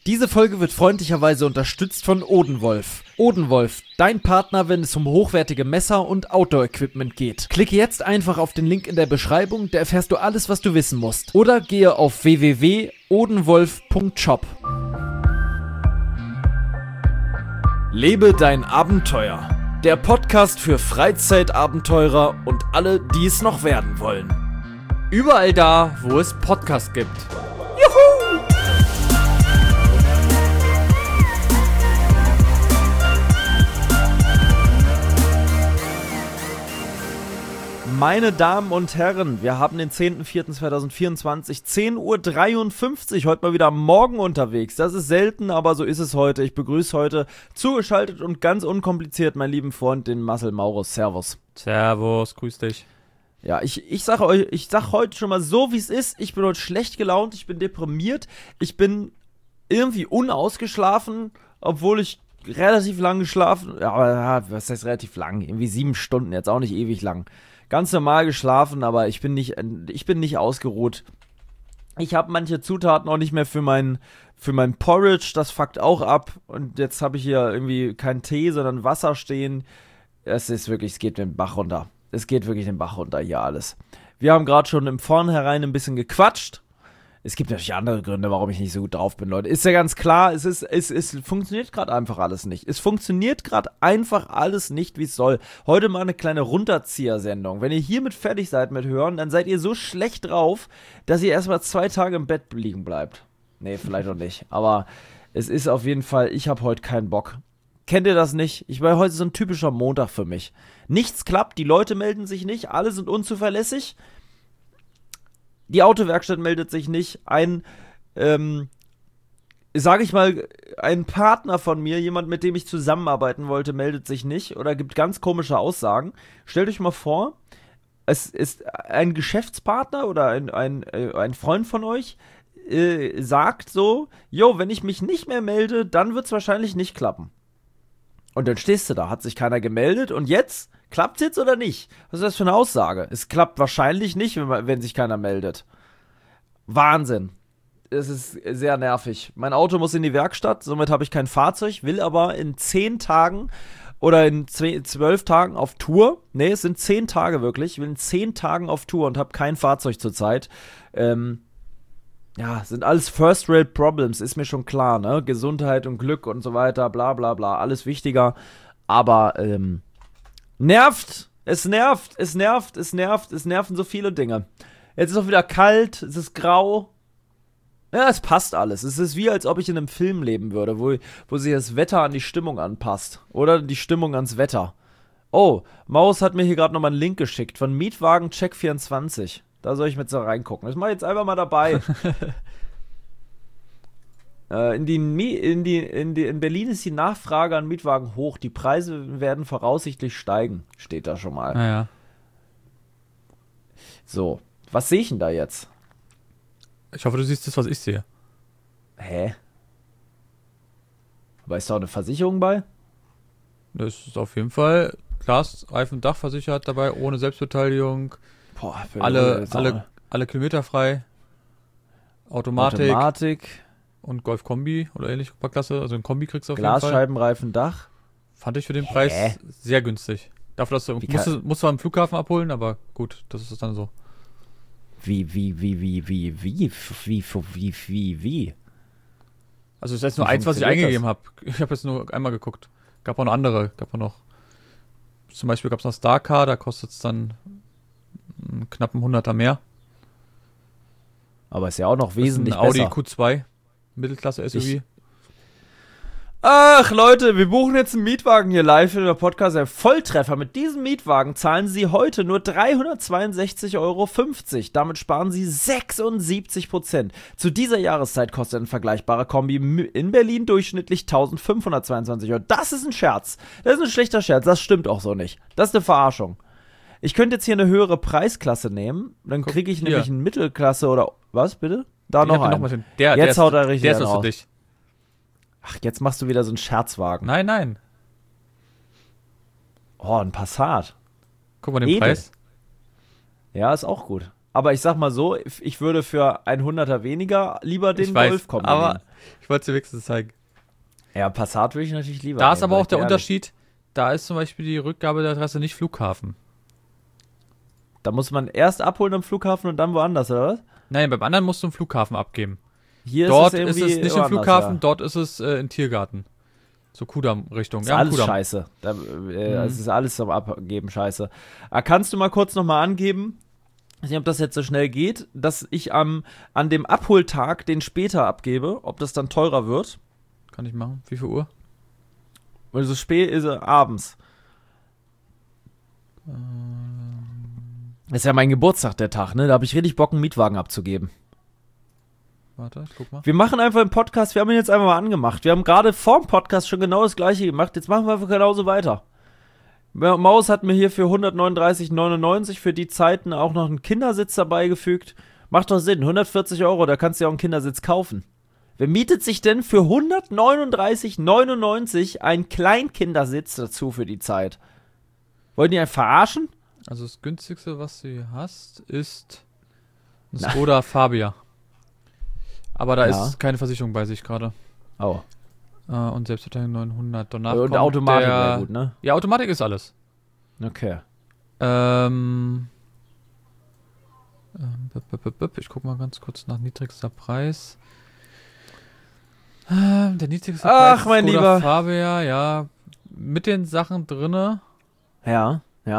Diese Folge wird freundlicherweise unterstützt von Odenwolf. Odenwolf, dein Partner, wenn es um hochwertige Messer und Outdoor-Equipment geht. Klicke jetzt einfach auf den Link in der Beschreibung, da erfährst du alles, was du wissen musst. Oder gehe auf www.odenwolf.shop. Lebe dein Abenteuer. Der Podcast für Freizeitabenteurer und alle, die es noch werden wollen. Überall da, wo es Podcasts gibt. Juhu! Meine Damen und Herren, wir haben den 10.04.2024, 10.53 Uhr, heute mal wieder am Morgen unterwegs. Das ist selten, aber so ist es heute. Ich begrüße heute zugeschaltet und ganz unkompliziert meinen lieben Freund, den Marcel Maurus. Servus. Servus, grüß dich. Ja, ich sag heute schon mal so, wie es ist. Ich bin heute schlecht gelaunt, ich bin deprimiert, ich bin irgendwie unausgeschlafen, obwohl ich relativ lang geschlafen, ja, was heißt relativ lang? Irgendwie 7 Stunden, jetzt auch nicht ewig lang. Ganz normal geschlafen, aber ich bin nicht ausgeruht. Ich habe manche Zutaten auch nicht mehr für mein Porridge, das fuckt auch ab. Und jetzt habe ich hier irgendwie keinen Tee, sondern Wasser stehen. Es geht den Bach runter. Es geht wirklich den Bach runter hier alles. Wir haben gerade schon im Vornherein ein bisschen gequatscht. Es gibt natürlich andere Gründe, warum ich nicht so gut drauf bin, Leute. Ist ja ganz klar, es funktioniert gerade einfach alles nicht. Es funktioniert gerade einfach alles nicht, wie es soll. Heute mal eine kleine Runterzieher-Sendung. Wenn ihr hiermit fertig seid mit Hören, dann seid ihr so schlecht drauf, dass ihr erstmal 2 Tage im Bett liegen bleibt. Nee, vielleicht auch nicht. Aber es ist auf jeden Fall, ich habe heute keinen Bock. Kennt ihr das nicht? Heute ist so ein typischer Montag für mich. Nichts klappt, die Leute melden sich nicht, alle sind unzuverlässig. Die Autowerkstatt meldet sich nicht. Ein Partner von mir, jemand, mit dem ich zusammenarbeiten wollte, meldet sich nicht oder gibt ganz komische Aussagen. Stellt euch mal vor, es ist ein Geschäftspartner oder ein Freund von euch, sagt so, jo, wenn ich mich nicht mehr melde, dann wird es wahrscheinlich nicht klappen. Und dann stehst du da, hat sich keiner gemeldet und jetzt? Klappt's jetzt oder nicht? Was ist das für eine Aussage? Es klappt wahrscheinlich nicht, wenn sich keiner meldet. Wahnsinn. Es ist sehr nervig. Mein Auto muss in die Werkstatt, somit habe ich kein Fahrzeug, will aber in 10 Tagen oder in 12 Tagen auf Tour. Nee, es sind 10 Tage wirklich. Ich will in 10 Tagen auf Tour und habe kein Fahrzeug zurzeit. Ja, sind alles First-Rate-Problems, ist mir schon klar, ne? Gesundheit und Glück und so weiter, bla bla bla, alles wichtiger. Aber, nervt, es nerven so viele Dinge. Jetzt ist auch wieder kalt, es ist grau. Ja, es passt alles. Es ist wie, als ob ich in einem Film leben würde, wo sich das Wetter an die Stimmung anpasst. Oder die Stimmung ans Wetter. Oh, Maus hat mir hier gerade nochmal einen Link geschickt von Mietwagen Check24. Da soll ich mit so reingucken. Das mache ich jetzt einfach mal dabei. In Berlin ist die Nachfrage an Mietwagen hoch. Die Preise werden voraussichtlich steigen. Steht da schon mal. Naja. So, was sehe ich denn da jetzt? Ich hoffe, du siehst das, was ich sehe. Hä? Aber ist da auch eine Versicherung bei? Das ist auf jeden Fall Glas, Reifen, Dach versichert dabei, ohne Selbstbeteiligung. Boah, alle Kilometer frei. Automatik. Und Golf-Kombi oder ähnlich, Klasse. Also ein Kombi kriegst du auf jeden Fall. Glasscheibenreifen, Dach. Fand ich für den Preis sehr günstig. Dafür, dass musst du am Flughafen abholen, aber gut, das ist dann so. Wie? Also es ist jetzt nur eins, was ich eingegeben habe. Ich habe jetzt nur einmal geguckt. Gab auch noch andere. Zum Beispiel gab es noch Starcar, da kostet es dann einen knappen 100er mehr. Aber ist ja auch noch wesentlich besser. Audi besser. Q2, Mittelklasse-SUV. Ach Leute, wir buchen jetzt einen Mietwagen hier live in der Podcast. Ein Volltreffer. Mit diesem Mietwagen zahlen Sie heute nur 362,50 Euro. Damit sparen Sie 76%. Zu dieser Jahreszeit kostet ein vergleichbarer Kombi in Berlin durchschnittlich 1.522 Euro. Das ist ein Scherz. Das ist ein schlechter Scherz. Das stimmt auch so nicht. Das ist eine Verarschung. Ich könnte jetzt hier eine höhere Preisklasse nehmen. Dann kriege ich nämlich eine Mittelklasse oder... Was, bitte? Da noch einen. Jetzt haut er richtig der ist was für dich. Ach, jetzt machst du wieder so einen Scherzwagen. Nein. Oh, ein Passat. Guck mal den Preis. Ja, ist auch gut. aber ich sag mal so, ich würde für ein 100er weniger lieber den Golf kombinieren. Aber ich wollte es dir wenigstens zeigen. Ja, Passat würde ich natürlich lieber. Da ist aber auch der Unterschied, da ist zum Beispiel die Rückgabe der Adresse nicht Flughafen. Da muss man erst abholen am Flughafen und dann woanders, oder was? Nein, beim anderen musst du im Flughafen abgeben. Hier dort ist ist es nicht im Flughafen, dort ist es in Tiergarten. So Kudamm-Richtung. Das ist alles scheiße. Es ist alles zum Abgeben scheiße. Kannst du mal kurz nochmal angeben, ich weiß nicht, ob das jetzt so schnell geht, dass ich an dem Abholtag den später abgebe, ob das dann teurer wird? Kann ich machen. Wie viel Uhr? Weil so spät ist er abends. Das ist ja mein Geburtstag, der Tag, ne? Da habe ich richtig Bock, einen Mietwagen abzugeben. Warte, ich guck mal. Wir machen einfach einen Podcast, wir haben ihn jetzt einfach mal angemacht. Wir haben gerade vor dem Podcast schon genau das gleiche gemacht, jetzt machen wir einfach genauso weiter. Maus hat mir hier für 139,99 für die Zeiten auch noch einen Kindersitz dabei gefügt. Macht doch Sinn, 140 €, da kannst du ja auch einen Kindersitz kaufen. Wer mietet sich denn für 139,99 einen Kleinkindersitz dazu für die Zeit? Wollen die einen verarschen? Also das günstigste, was du hier hast, ist ein Skoda Fabia. Aber da ist keine Versicherung bei sich gerade. Oh. Und Selbstverteidigung 900. Danach und Automatik wäre gut, ne? Ja, Automatik ist alles. Okay. Ich guck mal ganz kurz nach niedrigster Preis. Der niedrigste Preis ist mein Lieber Fabia, ja. Mit den Sachen drinne. Ja.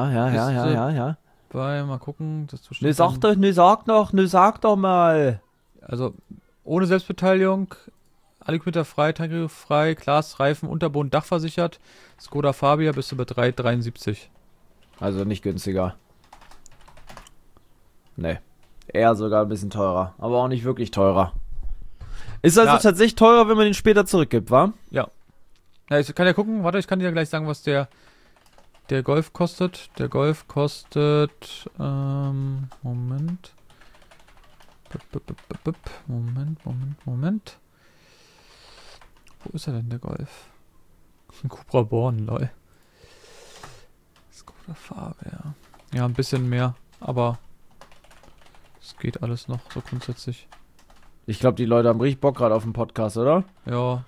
Mal gucken. Das sag doch mal. Also, ohne Selbstbeteiligung, alle Kilometer frei, Tankregel frei, Glas, Reifen, Unterboden, Dach versichert. Skoda Fabia bist du bei 3,73. Also nicht günstiger. Nee. Eher sogar ein bisschen teurer. Aber auch nicht wirklich teurer. Ist also tatsächlich teurer, wenn man den später zurückgibt, wa? Ja. Ja, ich kann ja gucken. Warte, ich kann dir ja gleich sagen, was der Golf kostet. Der Golf kostet, Moment. Moment. Wo ist er denn, der Golf? Ein Cupra Born, lol. Skoda Fabia. Ja, ein bisschen mehr, aber es geht alles noch so grundsätzlich. Ich glaube, die Leute haben richtig Bock gerade auf den Podcast, oder? Ja.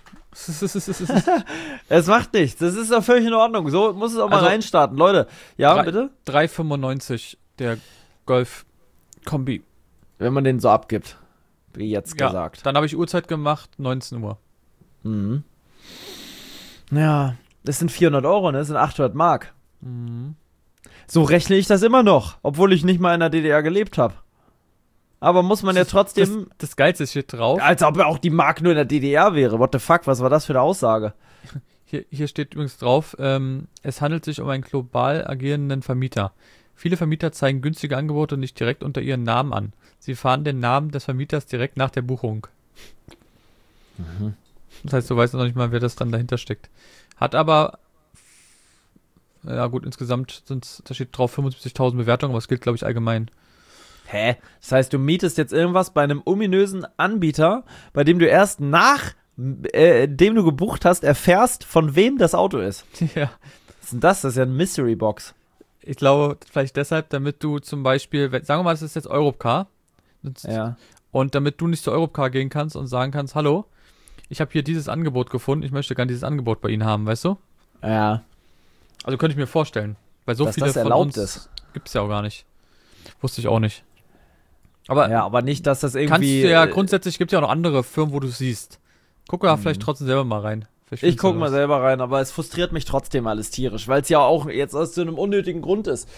Es macht nichts. Das ist doch völlig in Ordnung. So muss es auch mal reinstarten. Leute, ja, bitte? 3,95 der Golf Kombi. Wenn man den so abgibt, wie jetzt gesagt. Dann habe ich Uhrzeit gemacht, 19 Uhr. Mhm. Ja, das sind 400 €, ne? Das sind 800 Mark. Mhm. So rechne ich das immer noch, obwohl ich nicht mal in der DDR gelebt habe. Aber muss man ja trotzdem... Das Geilste ist hier drauf. Als ob auch die Mark nur in der DDR wäre. What the fuck, was war das für eine Aussage? Hier steht übrigens drauf, es handelt sich um einen global agierenden Vermieter. Viele Vermieter zeigen günstige Angebote nicht direkt unter ihren Namen an. Sie fahren den Namen des Vermieters direkt nach der Buchung. Mhm. Das heißt, du weißt noch nicht mal, wer das dann dahinter steckt. Hat aber, ja gut, insgesamt da steht drauf 75.000 Bewertungen, aber es gilt, glaube ich, allgemein. Hä? Das heißt, du mietest jetzt irgendwas bei einem ominösen Anbieter, bei dem du erst nach dem du gebucht hast, erfährst, von wem das Auto ist. Ja. Was ist denn das? Das ist ja eine Mystery Box. Ich glaube, vielleicht deshalb, damit du zum Beispiel, sagen wir mal, das ist jetzt Europcar. Ja. Und damit du nicht zu Europcar gehen kannst und sagen kannst, hallo, ich habe hier dieses Angebot gefunden, ich möchte gerne dieses Angebot bei Ihnen haben, weißt du? Ja. Also könnte ich mir vorstellen. Weil so dass viele das von erlaubt uns ist. Gibt es ja auch gar nicht. Wusste ich auch nicht. Aber ja, aber nicht, dass das irgendwie... Kannst du ja, grundsätzlich gibt es ja auch noch andere Firmen, wo du es siehst. Guck da vielleicht trotzdem selber mal rein. Ich guck mal selber rein, aber es frustriert mich trotzdem alles tierisch, weil es ja auch jetzt aus so einem unnötigen Grund ist.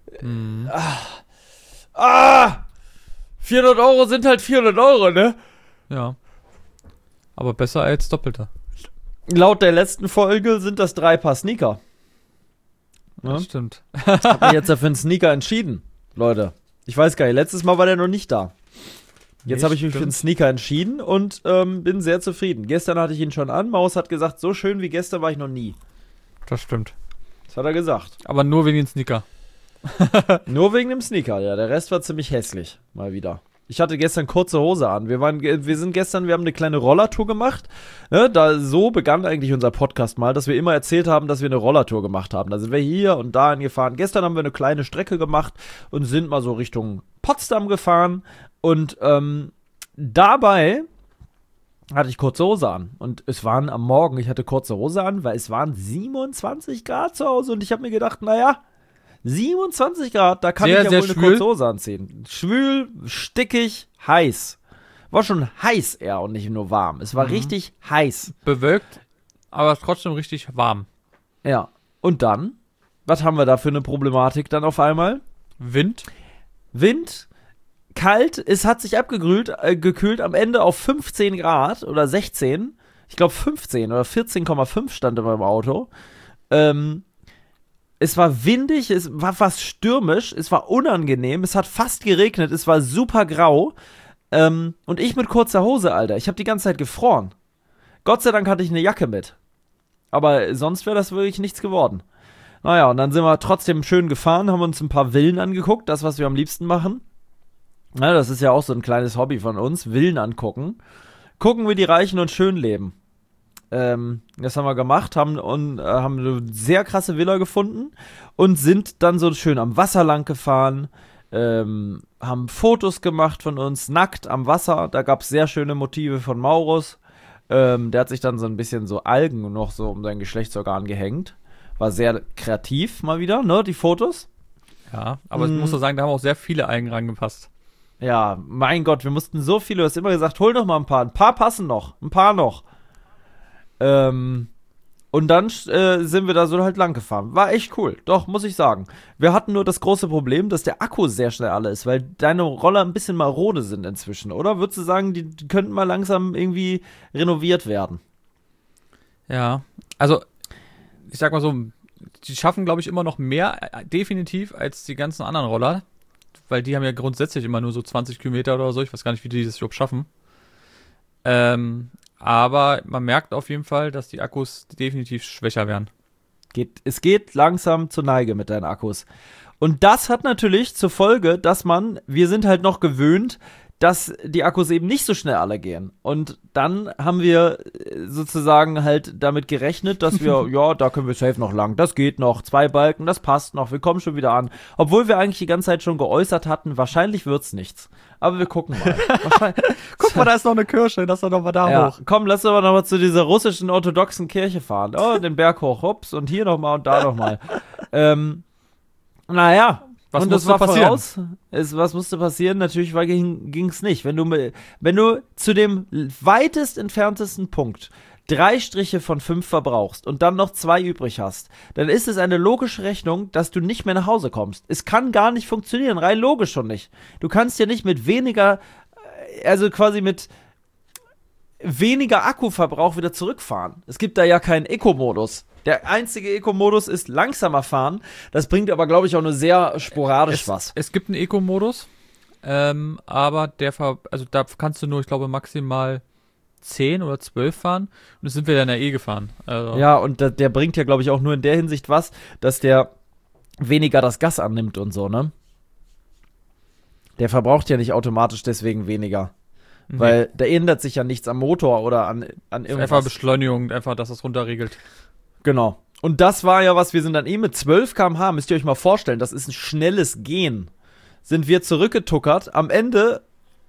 400 € sind halt 400 €, ne? Ja. Aber besser als Doppelte. Laut der letzten Folge sind das 3 Paar Sneaker. Ja? Das stimmt. Ich hab mich jetzt dafür einen Sneaker entschieden, Leute. Ich weiß gar nicht, letztes Mal war der noch nicht da. Jetzt habe ich mich für einen Sneaker entschieden und bin sehr zufrieden. Gestern hatte ich ihn schon an. Maus hat gesagt, so schön wie gestern war ich noch nie. Das stimmt. Das hat er gesagt. Aber nur wegen dem Sneaker. Nur wegen dem Sneaker, ja. Der Rest war ziemlich hässlich. Mal wieder. Ich hatte gestern kurze Hose an. Wir haben eine kleine Rollertour gemacht. Ne? So begann eigentlich unser Podcast mal, dass wir immer erzählt haben, dass wir eine Rollertour gemacht haben. Da sind wir hier und dahin gefahren. Gestern haben wir eine kleine Strecke gemacht und sind mal so Richtung Potsdam gefahren. Und dabei hatte ich kurze Hose an. Und es waren am Morgen, ich hatte kurze Hose an, weil es waren 27 Grad zu Hause. Und ich habe mir gedacht, naja, 27 Grad, da kann ich ja wohl eine kurze Hose anziehen. Schwül, stickig, heiß. War schon heiß eher und nicht nur warm. Es war richtig heiß. Bewölkt, aber trotzdem richtig warm. Ja. Und dann, was haben wir da für eine Problematik dann auf einmal? Wind, kalt, es hat sich gekühlt am Ende auf 15 Grad oder 16. Ich glaube 15 oder 14,5 stand in meinem Auto. Es war windig, es war fast stürmisch, es war unangenehm, es hat fast geregnet, es war super grau. Und ich mit kurzer Hose, Alter, ich habe die ganze Zeit gefroren. Gott sei Dank hatte ich eine Jacke mit. Aber sonst wäre das wirklich nichts geworden. Naja, und dann sind wir trotzdem schön gefahren, haben uns ein paar Villen angeguckt, das, was wir am liebsten machen. Ja, das ist ja auch so ein kleines Hobby von uns, Villen angucken. Gucken, wie die Reichen und schön leben. Das haben wir gemacht, haben eine sehr krasse Villa gefunden und sind dann so schön am Wasser lang gefahren, haben Fotos gemacht von uns, nackt am Wasser. Da gab es sehr schöne Motive von Maurus. Der hat sich dann so ein bisschen so Algen noch so um sein Geschlechtsorgan gehängt. War sehr kreativ mal wieder, ne, die Fotos. Ja, aber ich muss so sagen, da haben auch sehr viele Algen reingepasst. Ja, mein Gott, wir mussten so viele, du hast immer gesagt, hol noch mal ein paar passen noch, ein paar noch. Und dann sind wir da so halt lang gefahren. War echt cool, doch, muss ich sagen. Wir hatten nur das große Problem, dass der Akku sehr schnell alle ist, weil deine Roller ein bisschen marode sind inzwischen, oder? Würdest du sagen, die könnten mal langsam irgendwie renoviert werden? Ja, also ich sag mal so, die schaffen, glaube ich, immer noch mehr, definitiv, als die ganzen anderen Roller. Weil die haben ja grundsätzlich immer nur so 20 Kilometer oder so. Ich weiß gar nicht, wie die das überhaupt schaffen. Aber man merkt auf jeden Fall, dass die Akkus definitiv schwächer werden. Es geht langsam zur Neige mit deinen Akkus. Und das hat natürlich zur Folge, dass wir sind halt noch gewöhnt, dass die Akkus eben nicht so schnell alle gehen. Und dann haben wir sozusagen halt damit gerechnet, dass wir, ja, da können wir safe noch lang, das geht noch, 2 Balken, das passt noch, wir kommen schon wieder an. Obwohl wir eigentlich die ganze Zeit schon geäußert hatten, wahrscheinlich wird's nichts. Aber wir gucken mal. Guck mal, da ist noch eine Kirche, lass doch noch mal da hoch. Komm, lass aber noch mal zu dieser russischen orthodoxen Kirche fahren. Oh, den Berg hoch, hups, und hier noch mal und da noch mal. Naja, was und musste passieren? Was musste passieren? Natürlich ging's nicht. Wenn du zu dem weitest entferntesten Punkt 3 Striche von 5 verbrauchst und dann noch 2 übrig hast, dann ist es eine logische Rechnung, dass du nicht mehr nach Hause kommst. Es kann gar nicht funktionieren, rein logisch schon nicht. Du kannst ja nicht mit weniger, also quasi mit weniger Akkuverbrauch wieder zurückfahren. Es gibt da ja keinen Eco-Modus. Der einzige Eco-Modus ist langsamer fahren. Das bringt aber, glaube ich, auch nur sehr sporadisch was. Es gibt einen Eco-Modus, aber da kannst du nur, ich glaube, maximal 10 oder 12 fahren. Und das sind wir dann ja gefahren. Also. Ja, und der bringt ja, glaube ich, auch nur in der Hinsicht was, dass der weniger das Gas annimmt und so, ne? Der verbraucht ja nicht automatisch deswegen weniger. Weil da ändert sich ja nichts am Motor oder an irgendwas. Einfach Beschleunigung, einfach, dass das runterregelt. Genau. Und das war ja was, wir sind dann mit 12 km/h, müsst ihr euch mal vorstellen, das ist ein schnelles Gehen. Sind wir zurückgetuckert. Am Ende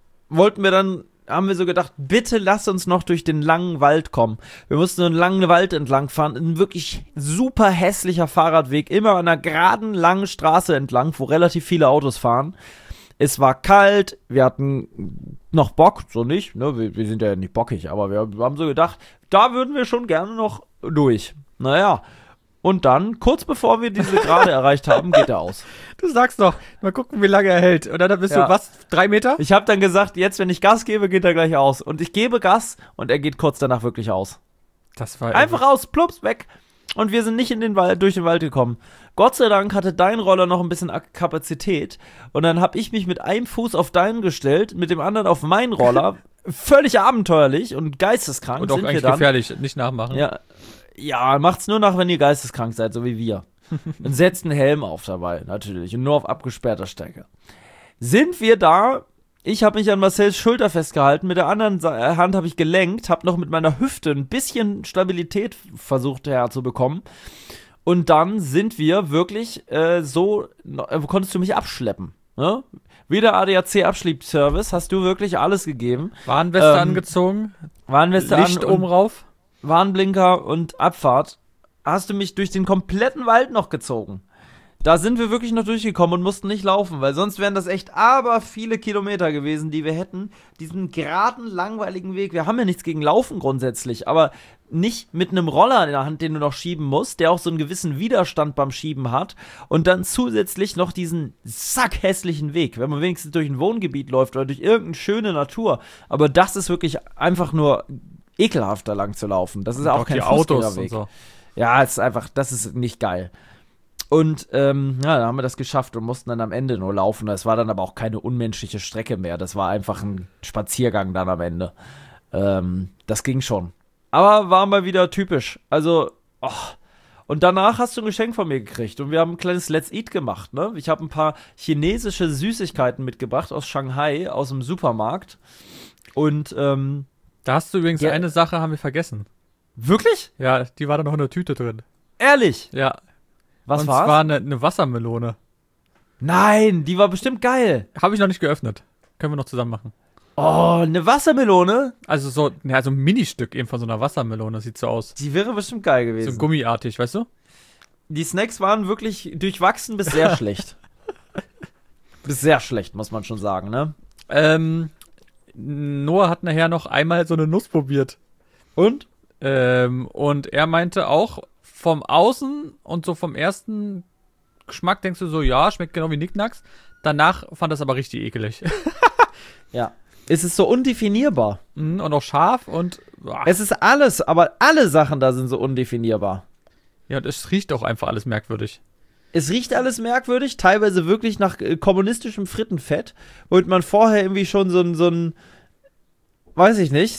haben wir so gedacht, bitte lass uns noch durch den langen Wald kommen. Wir mussten einen langen Wald entlang fahren, ein wirklich super hässlicher Fahrradweg, immer an einer geraden, langen Straße entlang, wo relativ viele Autos fahren. Es war kalt, wir hatten noch Bock, so nicht, ne? Wir sind ja nicht bockig, aber wir haben so gedacht, da würden wir schon gerne noch durch. Naja, und dann, kurz bevor wir diese Gerade erreicht haben, geht er aus. Du sagst doch, mal gucken, wie lange er hält. Und dann bist du, 3 Meter? Ich habe dann gesagt, jetzt, wenn ich Gas gebe, geht er gleich aus. Und ich gebe Gas und er geht kurz danach wirklich aus. Das war einfach aus, plups, weg. Und wir sind nicht durch den Wald gekommen. Gott sei Dank hatte dein Roller noch ein bisschen Kapazität. Und dann habe ich mich mit einem Fuß auf deinen gestellt, mit dem anderen auf meinen Roller. Völlig abenteuerlich und geisteskrank. Und auch eigentlich gefährlich, nicht nachmachen. Ja, macht's nur nach, wenn ihr geisteskrank seid, so wie wir. Und setzt einen Helm auf dabei, natürlich. Und nur auf abgesperrter Strecke. Sind wir da Ich habe mich an Marcells Schulter festgehalten, mit der anderen Hand habe ich gelenkt, habe noch mit meiner Hüfte ein bisschen Stabilität versucht herzubekommen. Und dann sind wir wirklich konntest du mich abschleppen. Ne? Wie der ADAC-Abschleppservice hast du wirklich alles gegeben. Warnweste angezogen, Warnweste Licht oben rauf. Warnblinker und Abfahrt. Hast du mich durch den kompletten Wald noch gezogen. Da sind wir wirklich noch durchgekommen und mussten nicht laufen, weil sonst wären das echt aber viele Kilometer gewesen, die wir hätten. Diesen geraden, langweiligen Weg. Wir haben ja nichts gegen Laufen grundsätzlich, aber nicht mit einem Roller in der Hand, den du noch schieben musst, der auch so einen gewissen Widerstand beim Schieben hat. Und dann zusätzlich noch diesen sackhässlichen Weg, wenn man wenigstens durch ein Wohngebiet läuft oder durch irgendeine schöne Natur. Aber das ist wirklich einfach nur ekelhaft, da lang zu laufen. Das ist auch kein Fußgängerweg. So. Ja, es ist einfach, das ist nicht geil. Und dann haben wir das geschafft und mussten dann am Ende nur laufen. Das war dann aber auch keine unmenschliche Strecke mehr. Das war einfach ein Spaziergang dann am Ende. Das ging schon. Aber war mal wieder typisch. Also, Und danach hast du ein Geschenk von mir gekriegt. Und wir haben ein kleines Let's Eat gemacht, ne? Ich habe ein paar chinesische Süßigkeiten mitgebracht aus Shanghai, aus dem Supermarkt. Und, da hast du übrigens eine Sache, haben wir vergessen. Wirklich? Ja, die war da noch in der Tüte drin. Ehrlich? Ja. Was war's? Und war's? zwar eine Wassermelone. Nein, die war bestimmt geil. Habe ich noch nicht geöffnet. Können wir noch zusammen machen. Oh, eine Wassermelone? Also so ein Ministück eben von so einer Wassermelone, sieht so aus. Die wäre bestimmt geil gewesen. So gummiartig, weißt du? Die Snacks waren wirklich durchwachsen bis sehr schlecht. Bis sehr schlecht, muss man schon sagen, ne? Noah hat nachher noch einmal so eine Nuss probiert. Und? Und er meinte auch, vom Außen und so vom ersten Geschmack denkst du so, ja, schmeckt genau wie Nicknacks. Danach fand das aber richtig ekelig. Ja. Es ist so undefinierbar. Und auch scharf und... Es ist alles, aber alle Sachen da sind so undefinierbar. Ja, und es riecht auch einfach alles merkwürdig. Es riecht alles merkwürdig, teilweise wirklich nach kommunistischem Frittenfett, womit man vorher irgendwie schon so ein weiß ich nicht,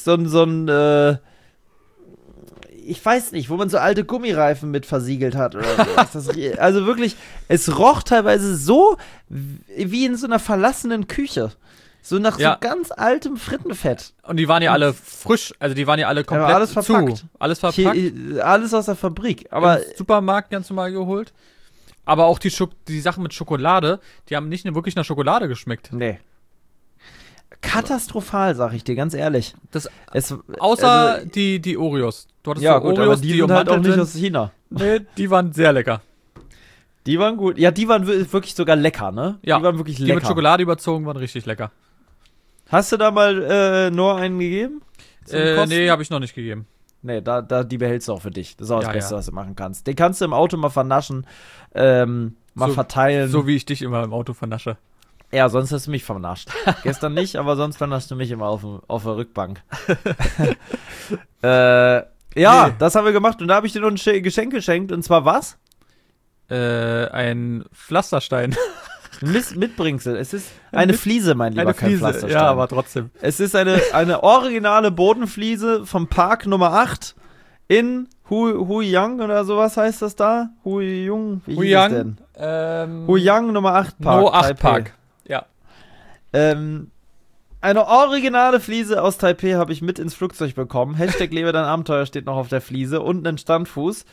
ich weiß nicht, wo man so alte Gummireifen mit versiegelt hat oder so. Also wirklich, es roch teilweise so wie in so einer verlassenen Küche. So nach so ganz altem Frittenfett. Und die waren ja alle frisch, also die waren ja alle komplett alles verpackt. zu. Alles verpackt. Alles aus der Fabrik. Aber im Supermarkt ganz normal geholt. Aber auch die Sachen mit Schokolade, die haben nicht wirklich nach Schokolade geschmeckt. Nee. Katastrophal, sag ich dir, ganz ehrlich. Außer die Oreos. Du hattest ja, so gut, Oreos, aber die sind halt auch nicht aus China. Nee, die waren sehr lecker. Die waren gut. Ja, die waren wirklich sogar lecker, ne? Ja, die waren wirklich lecker. Die mit Schokolade überzogen waren richtig lecker. Hast du da mal nur einen gegeben? Nee, habe ich noch nicht gegeben. Nee, die behältst du auch für dich. Das ist auch das Beste, was du machen kannst. Den kannst du im Auto mal vernaschen, mal verteilen. So wie ich dich immer im Auto vernasche. Ja, sonst hast du mich vernascht. Gestern nicht, aber sonst vernascht du mich immer auf der Rückbank. Das haben wir gemacht und da habe ich dir noch ein Geschenk geschenkt. Und zwar was? Ein Pflasterstein. Mitbringsel. Es ist eine Fliese, mein Lieber, kein Pflasterstein. Ja, aber trotzdem. Es ist eine originale Bodenfliese vom Park Nummer 8 in Huyang oder sowas heißt das da? Huyang? Wie hieß es denn? Huyang Nummer 8 Park. No 8 Park. Ja. Eine originale Fliese aus Taipei habe ich mit ins Flugzeug bekommen. Hashtag Lebe dein Abenteuer steht noch auf der Fliese und einen Standfuß.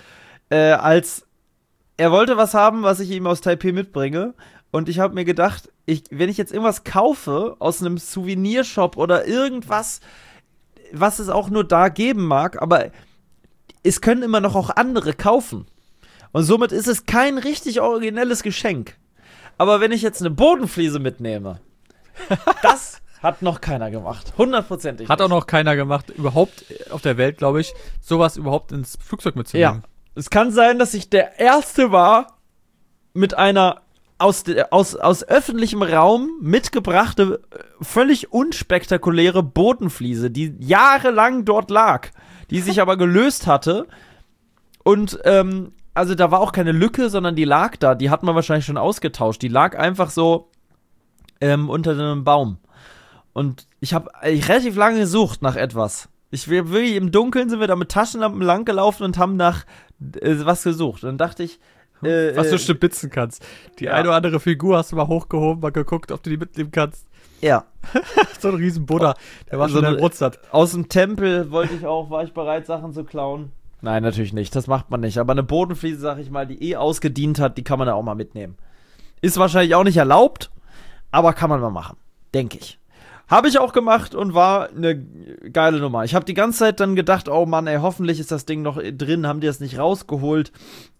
Er wollte was haben, was ich ihm aus Taipei mitbringe. Und ich habe mir gedacht, wenn ich jetzt irgendwas kaufe aus einem Souvenirshop oder irgendwas, was es auch nur da geben mag, aber es können immer noch auch andere kaufen. Und somit ist es kein richtig originelles Geschenk. Aber wenn ich jetzt eine Bodenfliese mitnehme, das hat noch keiner gemacht. 100%. Hat auch noch keiner gemacht, überhaupt auf der Welt, glaube ich, sowas überhaupt ins Flugzeug mitzunehmen. Ja. Es kann sein, dass ich der Erste war mit einer aus öffentlichem Raum mitgebrachte, völlig unspektakuläre Bodenfliese, die jahrelang dort lag, die sich aber gelöst hatte. Und, also da war auch keine Lücke, sondern die lag da. Die hat man wahrscheinlich schon ausgetauscht. Die lag einfach so unter einem Baum. Und ich habe relativ lange gesucht nach etwas. Wirklich im Dunkeln sind wir da mit Taschenlampen langgelaufen und haben nach was gesucht. Und dann dachte ich, was du stibitzen kannst. Die eine oder andere Figur hast du mal hochgehoben, mal geguckt, ob du die mitnehmen kannst. Ja. So ein riesen Buddha, der war So schon eine- der Brutzert. Aus dem Tempel war ich bereit, Sachen zu klauen. Nein, natürlich nicht. Das macht man nicht. Aber eine Bodenfliese, sag ich mal, die ausgedient hat, die kann man da auch mal mitnehmen. Ist wahrscheinlich auch nicht erlaubt, aber kann man mal machen. Denke ich. Habe ich auch gemacht und war eine geile Nummer. Ich habe die ganze Zeit dann gedacht, oh Mann, ey, hoffentlich ist das Ding noch drin, haben die das nicht rausgeholt.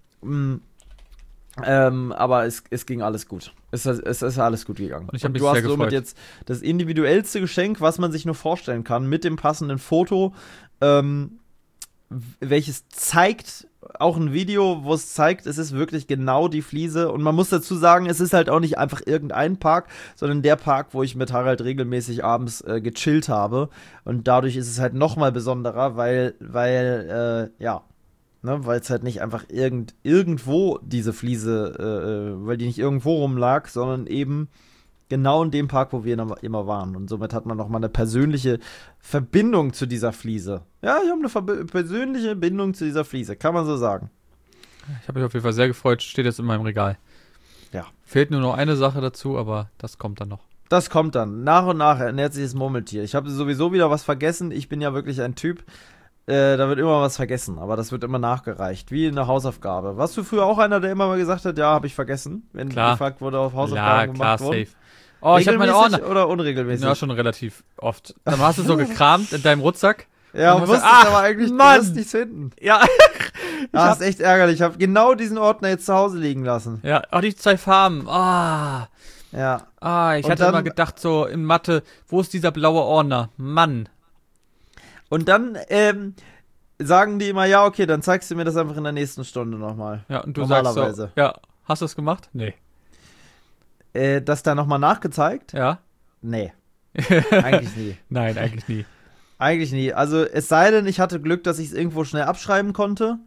Aber es ging alles gut. Es ist alles gut gegangen. Und ich hab mich du hast sehr somit gefreut. jetzt das individuellste Geschenk, was man sich nur vorstellen kann, mit dem passenden Foto, welches zeigt, auch ein Video, wo es zeigt, es ist wirklich genau die Fliese. Und man muss dazu sagen, es ist halt auch nicht einfach irgendein Park, sondern der Park, wo ich mit Harald regelmäßig abends gechillt habe. Und dadurch ist es halt nochmal besonderer, weil es halt nicht einfach irgendwo diese Fliese, weil die nicht irgendwo rumlag, sondern eben genau in dem Park, wo wir immer waren. Und somit hat man nochmal eine persönliche Verbindung zu dieser Fliese. Ja, ich habe eine persönliche Bindung zu dieser Fliese, kann man so sagen. Ich habe mich auf jeden Fall sehr gefreut, steht jetzt in meinem Regal. Ja. Fehlt nur noch eine Sache dazu, aber das kommt dann noch. Das kommt dann. Nach und nach ernährt sich das Murmeltier. Ich habe sowieso wieder was vergessen. Ich bin ja wirklich ein Typ, da wird immer was vergessen, aber das wird immer nachgereicht, wie eine Hausaufgabe. Warst du früher auch einer, der immer mal gesagt hat, ja, habe ich vergessen, wenn Klar. gefragt wurde, auf Hausaufgaben gemacht wurden? safe. Oh, ich habe meine Ordner. Regelmäßig oder unregelmäßig? Ja, schon relativ oft. Dann hast du so gekramt in deinem Rucksack. Ja, Und und du wusstest sagst, aber eigentlich, Mann! du wirst nichts finden. Ja. Das ist echt ärgerlich. Ich habe genau diesen Ordner jetzt zu Hause liegen lassen. Ja, auch die 2 Farben. Ja. Ich Und hatte dann- immer gedacht, so in Mathe, wo ist dieser blaue Ordner? Mann. Und dann sagen die immer, ja, okay, dann zeigst du mir das einfach in der nächsten Stunde nochmal. Ja, und du sagst so, Normalerweise. ja, hast du es gemacht? Nee. Das dann nochmal nachgezeigt? Ja? Nee. Eigentlich nie. Nein, eigentlich nie. Eigentlich nie. Also es sei denn, ich hatte Glück, dass ich es irgendwo schnell abschreiben konnte.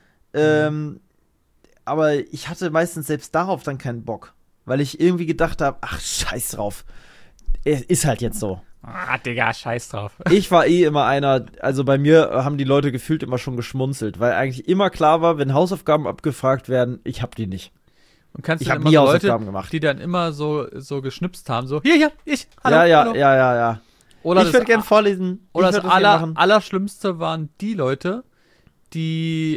Aber ich hatte meistens selbst darauf dann keinen Bock. Weil ich irgendwie gedacht habe, ach, scheiß drauf. Es ist halt jetzt so. Ah, Digga, scheiß drauf. Ich war immer einer, also bei mir haben die Leute gefühlt immer schon geschmunzelt, weil eigentlich immer klar war, wenn Hausaufgaben abgefragt werden, ich hab die nicht. Und kannst Ich du hab dann nie immer so Hausaufgaben Leute, gemacht. die dann immer so geschnipst haben, so, hier, ich, hallo, Ja. hallo. Oder Ich würde gern vorlesen. Oder Ich das würd gern machen. Allerschlimmste waren die Leute, die,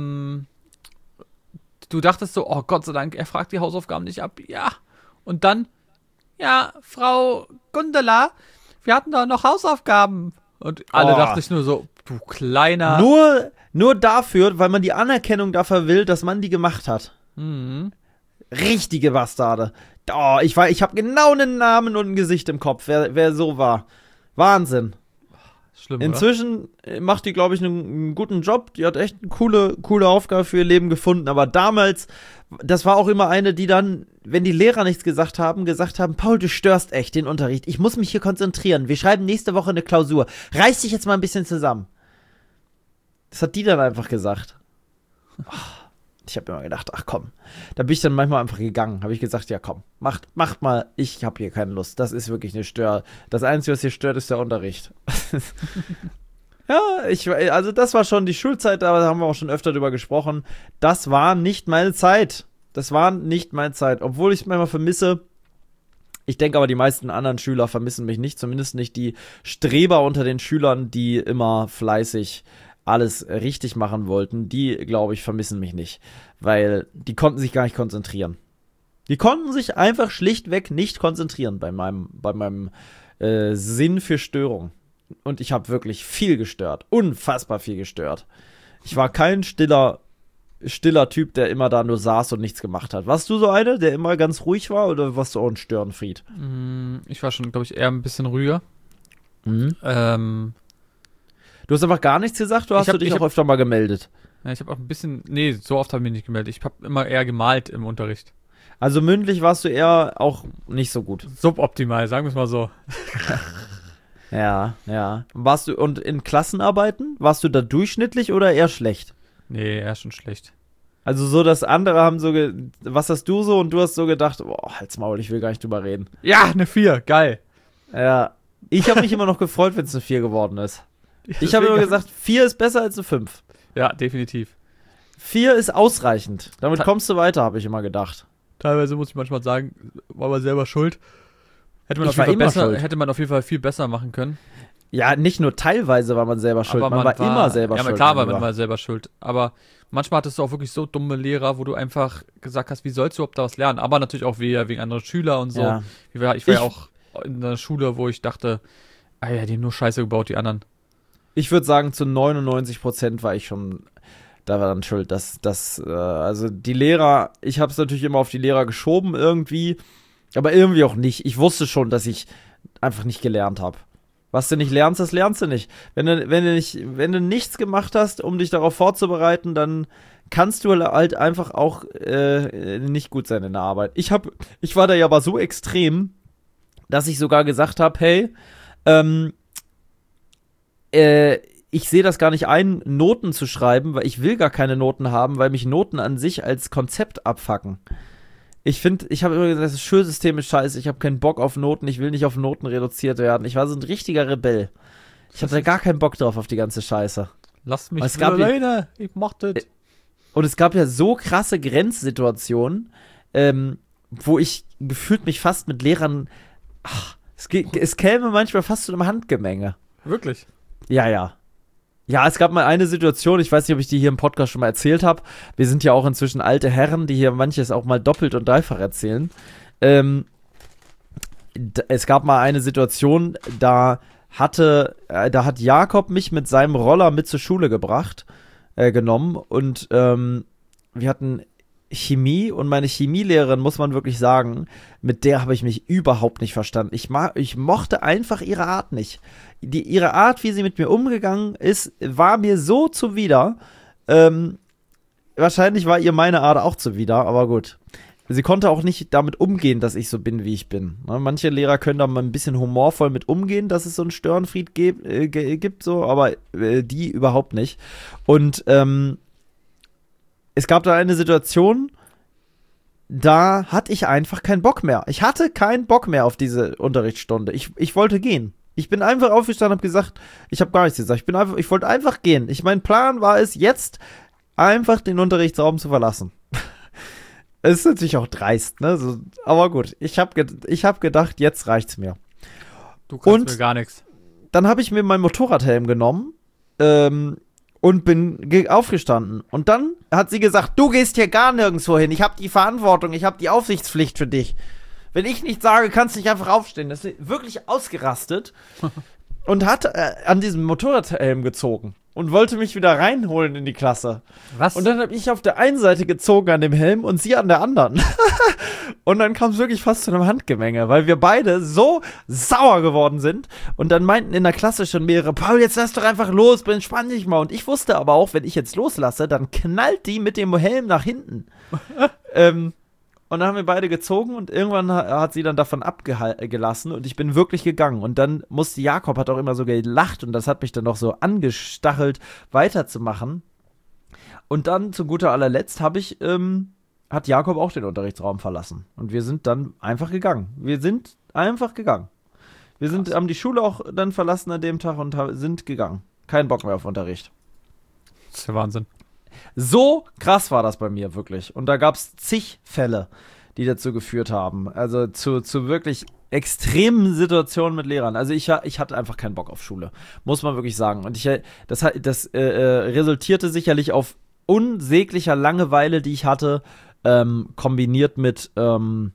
du dachtest so, oh Gott sei Dank, er fragt die Hausaufgaben nicht ab. Ja. Und dann, ja, Frau Gundela, wir hatten da noch Hausaufgaben. Und alle Oh. dachten sich nur so, du kleiner. Nur dafür, weil man die Anerkennung dafür will, dass man die gemacht hat. Mhm. Richtige Bastarde. Oh, ich habe genau einen Namen und ein Gesicht im Kopf, wer so war. Wahnsinn. Schlimm, oder? Inzwischen macht die, glaube ich, einen guten Job. Die hat echt eine coole Aufgabe für ihr Leben gefunden. Aber damals, das war auch immer eine, die dann, wenn die Lehrer nichts gesagt haben, Paul, du störst echt den Unterricht. Ich muss mich hier konzentrieren. Wir schreiben nächste Woche eine Klausur. Reiß dich jetzt mal ein bisschen zusammen. Das hat die dann einfach gesagt. Ich habe immer gedacht, ach komm. Da bin ich dann manchmal einfach gegangen. Habe ich gesagt, ja komm, macht mal. Ich habe hier keine Lust. Das ist wirklich eine Stör. Das Einzige, was hier stört, ist der Unterricht. Ja, also das war schon die Schulzeit, da haben wir auch schon öfter drüber gesprochen. Das war nicht meine Zeit. Obwohl ich es manchmal vermisse. Ich denke aber, die meisten anderen Schüler vermissen mich nicht. Zumindest nicht die Streber unter den Schülern, die immer fleißig alles richtig machen wollten. Die, glaube ich, vermissen mich nicht. Weil die konnten sich gar nicht konzentrieren. Die konnten sich einfach schlichtweg nicht konzentrieren bei meinem Sinn für Störung. Und ich habe wirklich viel gestört. Unfassbar viel gestört. Ich war kein stiller Typ, der immer da nur saß und nichts gemacht hat. Warst du so eine, der immer ganz ruhig war, oder warst du auch ein Störenfried? Ich war schon, glaube ich, eher ein bisschen ruhiger. Mhm. Du Du hast einfach gar nichts gesagt, oder hast du dich auch öfter mal gemeldet? Ja, ich habe auch ein bisschen, nee, so oft habe ich mich nicht gemeldet. Ich habe immer eher gemalt im Unterricht. Also mündlich warst du eher auch nicht so gut. Suboptimal, sagen wir es mal so. Ja. Und in Klassenarbeiten, warst du da durchschnittlich oder eher schlecht? Nee, eher schon schlecht. Also so, dass andere haben so, was hast du so? Und du hast so gedacht, boah, halt's Maul, ich will gar nicht drüber reden. Ja, eine 4, geil. Ja, ich habe mich immer noch gefreut, wenn es eine 4 geworden ist. Ich habe immer gesagt, 4 ist besser als eine 5. Ja, definitiv. 4 ist ausreichend. Damit kommst du weiter, habe ich immer gedacht. Teilweise muss ich manchmal sagen, war aber selber schuld. Hätte man, Ich war immer schuld. hätte man auf jeden Fall viel besser machen können. Ja, nicht nur teilweise war man selber schuld, Aber man war immer selber ja, schuld. klar war mein man Lieber. mal selber schuld. Aber manchmal hattest du auch wirklich so dumme Lehrer, wo du einfach gesagt hast, wie sollst du überhaupt daraus lernen? Aber natürlich auch wegen anderen Schüler und so. Ja. Ich war ja auch in einer Schule, wo ich dachte, ja, die haben nur Scheiße gebaut, die anderen. Ich würde sagen, zu 99% war ich schon daran schuld. Also die Lehrer, ich habe es natürlich immer auf die Lehrer geschoben irgendwie, aber irgendwie auch nicht. Ich wusste schon, dass ich einfach nicht gelernt habe. Was du nicht lernst, das lernst du nicht. Wenn du nichts gemacht hast, um dich darauf vorzubereiten, dann kannst du halt einfach auch nicht gut sein in der Arbeit. Ich war da ja aber so extrem, dass ich sogar gesagt habe, hey, ich sehe das gar nicht ein, Noten zu schreiben, weil ich will gar keine Noten haben, weil mich Noten an sich als Konzept abfacken. Ich habe immer gesagt, das Schulsystem ist scheiße, ich habe keinen Bock auf Noten, ich will nicht auf Noten reduziert werden. Ich war so ein richtiger Rebell. Ich hatte gar keinen Bock drauf auf die ganze Scheiße. Lasst mich alleine, ich mach das. Und es gab ja so krasse Grenzsituationen, wo ich gefühlt mich fast mit Lehrern, es käme manchmal fast zu einem Handgemenge. Wirklich? Ja. Ja, es gab mal eine Situation, ich weiß nicht, ob ich die hier im Podcast schon mal erzählt habe. Wir sind ja auch inzwischen alte Herren, die hier manches auch mal doppelt und dreifach erzählen. Es gab mal eine Situation, da hat Jakob mich mit seinem Roller mit zur Schule genommen und wir hatten Chemie und meine Chemielehrerin, muss man wirklich sagen, mit der habe ich mich überhaupt nicht verstanden. Ich mochte einfach ihre Art nicht. Ihre Art, wie sie mit mir umgegangen ist, war mir so zuwider. Wahrscheinlich war ihr meine Art auch zuwider, aber gut. Sie konnte auch nicht damit umgehen, dass ich so bin, wie ich bin. Ne? Manche Lehrer können da mal ein bisschen humorvoll mit umgehen, dass es so einen Störenfried gibt, so, aber die überhaupt nicht. Und es gab da eine Situation, da hatte ich einfach keinen Bock mehr. Ich hatte keinen Bock mehr auf diese Unterrichtsstunde. Ich wollte gehen. Ich bin einfach aufgestanden und habe gesagt, ich habe gar nichts gesagt. Ich wollte einfach gehen. Mein Plan war es, jetzt einfach den Unterrichtsraum zu verlassen. Es ist natürlich auch dreist, ne? So, aber gut, ich hab gedacht, jetzt reicht's mir. Du kannst mir gar nichts. Dann habe ich mir meinen Motorradhelm genommen und bin aufgestanden. Und dann hat sie gesagt, du gehst hier gar nirgendwo hin. Ich habe die Verantwortung, ich habe die Aufsichtspflicht für dich. Wenn ich nichts sage, kannst du nicht einfach aufstehen. Das ist wirklich ausgerastet und hat an diesem Motorradhelm gezogen und wollte mich wieder reinholen in die Klasse. Was? Und dann habe ich auf der einen Seite gezogen an dem Helm und sie an der anderen. Und dann kam es wirklich fast zu einem Handgemenge, weil wir beide so sauer geworden sind. Und dann meinten in der Klasse schon mehrere, Paul, jetzt lass doch einfach los, entspann dich mal. Und ich wusste aber auch, wenn ich jetzt loslasse, dann knallt die mit dem Helm nach hinten. Und dann haben wir beide gezogen und irgendwann hat sie dann davon abgelassen und ich bin wirklich gegangen. Und dann hat auch immer so gelacht und das hat mich dann noch so angestachelt, weiterzumachen. Und dann zu guter allerletzt hat Jakob auch den Unterrichtsraum verlassen. Und wir sind dann einfach gegangen. Wir haben die Schule auch dann verlassen an dem Tag und sind gegangen. Kein Bock mehr auf Unterricht. Das ist ja Wahnsinn. So krass war das bei mir wirklich. Und da gab es zig Fälle, die dazu geführt haben. Also zu wirklich extremen Situationen mit Lehrern. Also ich hatte einfach keinen Bock auf Schule, muss man wirklich sagen. Und das resultierte sicherlich auf unsäglicher Langeweile, die ich hatte, kombiniert mit dem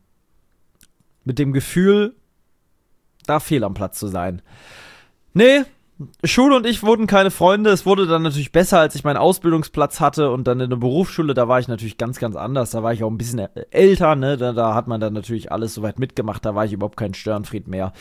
Gefühl, da fehl am Platz zu sein. Nee, Schule und ich wurden keine Freunde. Es wurde dann natürlich besser, als ich meinen Ausbildungsplatz hatte und dann in der Berufsschule, da war ich natürlich ganz, ganz anders. Da war ich auch ein bisschen älter, ne? Da hat man dann natürlich alles soweit mitgemacht. Da war ich überhaupt kein Störenfried mehr.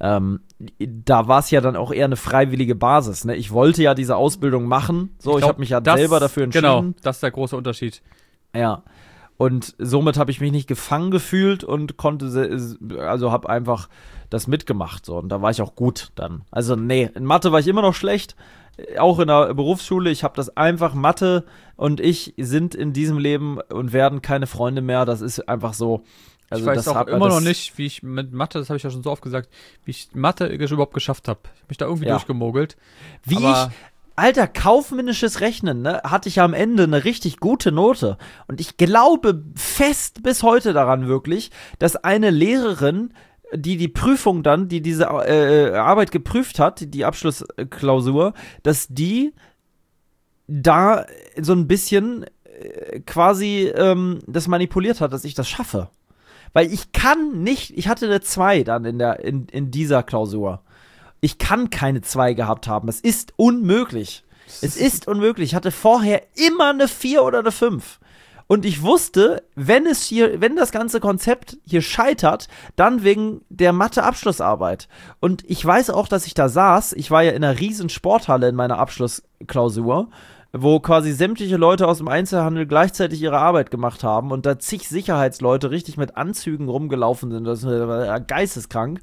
Da war es ja dann auch eher eine freiwillige Basis, ne? Ich wollte ja diese Ausbildung machen. So, ich habe mich ja selber dafür entschieden. Genau, das ist der große Unterschied. Ja. Und somit habe ich mich nicht gefangen gefühlt und habe einfach das mitgemacht. So. Und da war ich auch gut dann. Also nee, in Mathe war ich immer noch schlecht. Auch in der Berufsschule. Ich habe das einfach, Mathe und ich sind in diesem Leben und werden keine Freunde mehr. Das ist einfach so. Also ich weiß auch immer noch nicht, wie ich mit Mathe, das habe ich ja schon so oft gesagt, wie ich Mathe überhaupt geschafft habe. Ich habe mich da irgendwie durchgemogelt. Alter, kaufmännisches Rechnen, ne, hatte ich ja am Ende eine richtig gute Note. Und ich glaube fest bis heute daran wirklich, dass eine Lehrerin die Prüfung dann, die diese Arbeit geprüft hat, die Abschlussklausur, dass die da so ein bisschen quasi das manipuliert hat, dass ich das schaffe. Weil ich hatte eine 2 dann in dieser Klausur. Ich kann keine 2 gehabt haben. Es ist unmöglich. Es ist unmöglich. Ich hatte vorher immer eine 4 oder eine 5. Und ich wusste, wenn das ganze Konzept hier scheitert, dann wegen der Mathe-Abschlussarbeit. Und ich weiß auch, dass ich da saß. Ich war ja in einer riesen Sporthalle in meiner Abschlussklausur, wo quasi sämtliche Leute aus dem Einzelhandel gleichzeitig ihre Arbeit gemacht haben und da zig Sicherheitsleute richtig mit Anzügen rumgelaufen sind. Das war geisteskrank.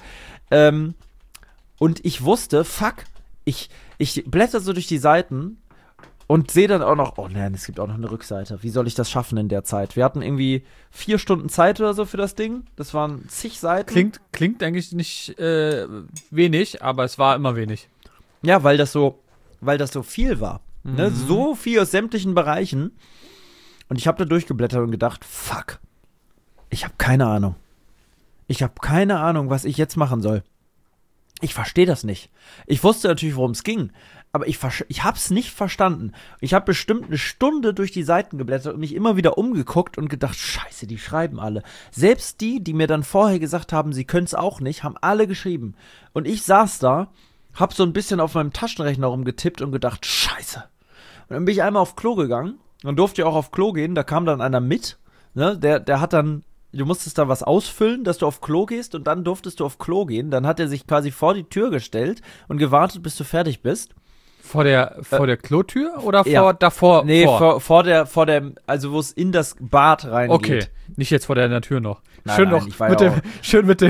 Und ich wusste, fuck, ich blätter so durch die Seiten und sehe dann auch noch, oh nein, es gibt auch noch eine Rückseite. Wie soll ich das schaffen in der Zeit? Wir hatten irgendwie 4 Stunden Zeit oder so für das Ding. Das waren zig Seiten. Klingt eigentlich nicht wenig, aber es war immer wenig. Ja, weil das so viel war. Ne? So viel aus sämtlichen Bereichen. Und ich habe da durchgeblättert und gedacht, fuck, ich habe keine Ahnung. Ich habe keine Ahnung, was ich jetzt machen soll. Ich verstehe das nicht. Ich wusste natürlich, worum es ging, aber ich habe es nicht verstanden. Ich habe bestimmt eine Stunde durch die Seiten geblättert und mich immer wieder umgeguckt und gedacht, scheiße, die schreiben alle. Selbst die mir dann vorher gesagt haben, sie können es auch nicht, haben alle geschrieben. Und ich saß da, hab so ein bisschen auf meinem Taschenrechner rumgetippt und gedacht, scheiße. Und dann bin ich einmal auf Klo gegangen. Dann durfte ich auch auf Klo gehen. Da kam dann einer mit. Ne? Der hat dann, du musstest da was ausfüllen, dass du auf Klo gehst. Und dann durftest du auf Klo gehen. Dann hat er sich quasi vor die Tür gestellt und gewartet, bis du fertig bist. Vor der Klotür oder ja. davor? Nee, vor der, also wo es in das Bad reingeht. Okay, nicht jetzt vor der Tür noch. Nein, schön nein, noch ich war ja schön mit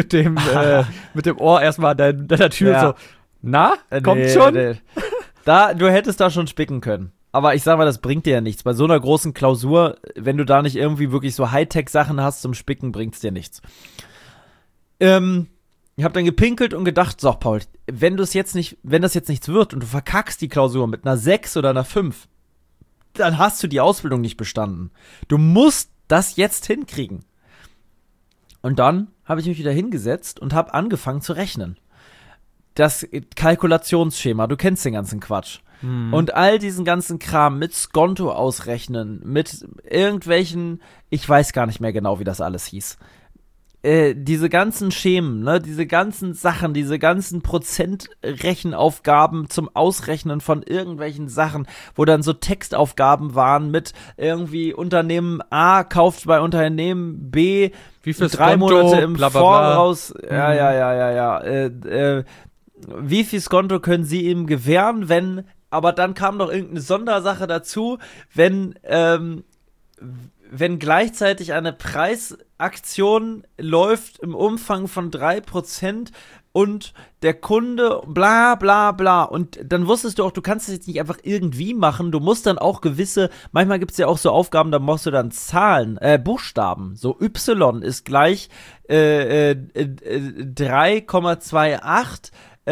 dem Ohr erstmal deiner Tür ja. so. Na, kommt schon? Nee. Du hättest da schon spicken können. Aber ich sag mal, das bringt dir ja nichts. Bei so einer großen Klausur, wenn du da nicht irgendwie wirklich so Hightech-Sachen hast zum Spicken, bringt's dir nichts. Ich habe dann gepinkelt und gedacht, so, Paul, wenn das jetzt nichts wird und du verkackst die Klausur mit einer 6 oder einer 5, dann hast du die Ausbildung nicht bestanden. Du musst das jetzt hinkriegen. Und dann habe ich mich wieder hingesetzt und habe angefangen zu rechnen. Das Kalkulationsschema, du kennst den ganzen Quatsch. Und all diesen ganzen Kram mit Skonto ausrechnen, mit irgendwelchen, ich weiß gar nicht mehr genau, wie das alles hieß. Diese ganzen Schemen, ne, diese ganzen Sachen, diese ganzen Prozentrechenaufgaben zum Ausrechnen von irgendwelchen Sachen, wo dann so Textaufgaben waren mit irgendwie Unternehmen A kauft bei Unternehmen B wie viel 3 Skonto, Monate im bla, bla, bla. Voraus. Ja. Wie viel Skonto können sie ihm gewähren, aber dann kam noch irgendeine Sondersache dazu, wenn gleichzeitig eine Preisaktion läuft im Umfang von 3% und der Kunde bla bla bla. Und dann wusstest du auch, du kannst es jetzt nicht einfach irgendwie machen, du musst dann auch manchmal gibt es ja auch so Aufgaben, da musst du dann Zahlen, Buchstaben, so Y ist gleich 3,28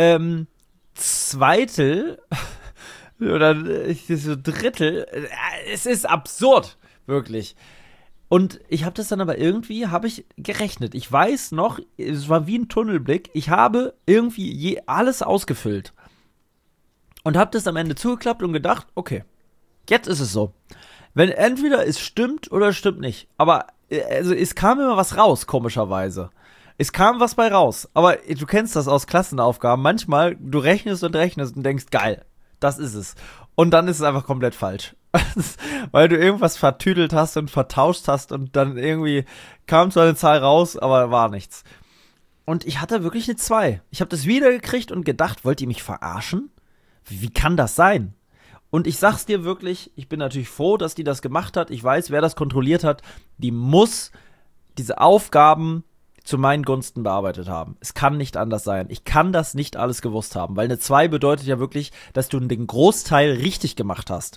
Zweitel oder so Drittel. Es ist absurd. Wirklich. Und ich habe das dann aber irgendwie, gerechnet. Ich weiß noch, es war wie ein Tunnelblick. Ich habe irgendwie alles ausgefüllt. Und habe das am Ende zugeklappt und gedacht, okay, jetzt ist es so. Wenn entweder es stimmt oder es stimmt nicht. Aber also es kam immer was raus, komischerweise. Es kam was bei raus. Aber du kennst das aus Klassenaufgaben. Manchmal, du rechnest und denkst, geil, das ist es. Und dann ist es einfach komplett falsch. Weil du irgendwas vertüdelt hast und vertauscht hast und dann irgendwie kam so eine Zahl raus, aber war nichts. Und ich hatte wirklich eine 2. Ich habe das wiedergekriegt und gedacht, wollt ihr mich verarschen? Wie kann das sein? Und ich sag's dir wirklich, ich bin natürlich froh, dass die das gemacht hat. Ich weiß, wer das kontrolliert hat. Die muss diese Aufgaben zu meinen Gunsten bearbeitet haben. Es kann nicht anders sein. Ich kann das nicht alles gewusst haben, weil eine 2 bedeutet ja wirklich, dass du den Großteil richtig gemacht hast.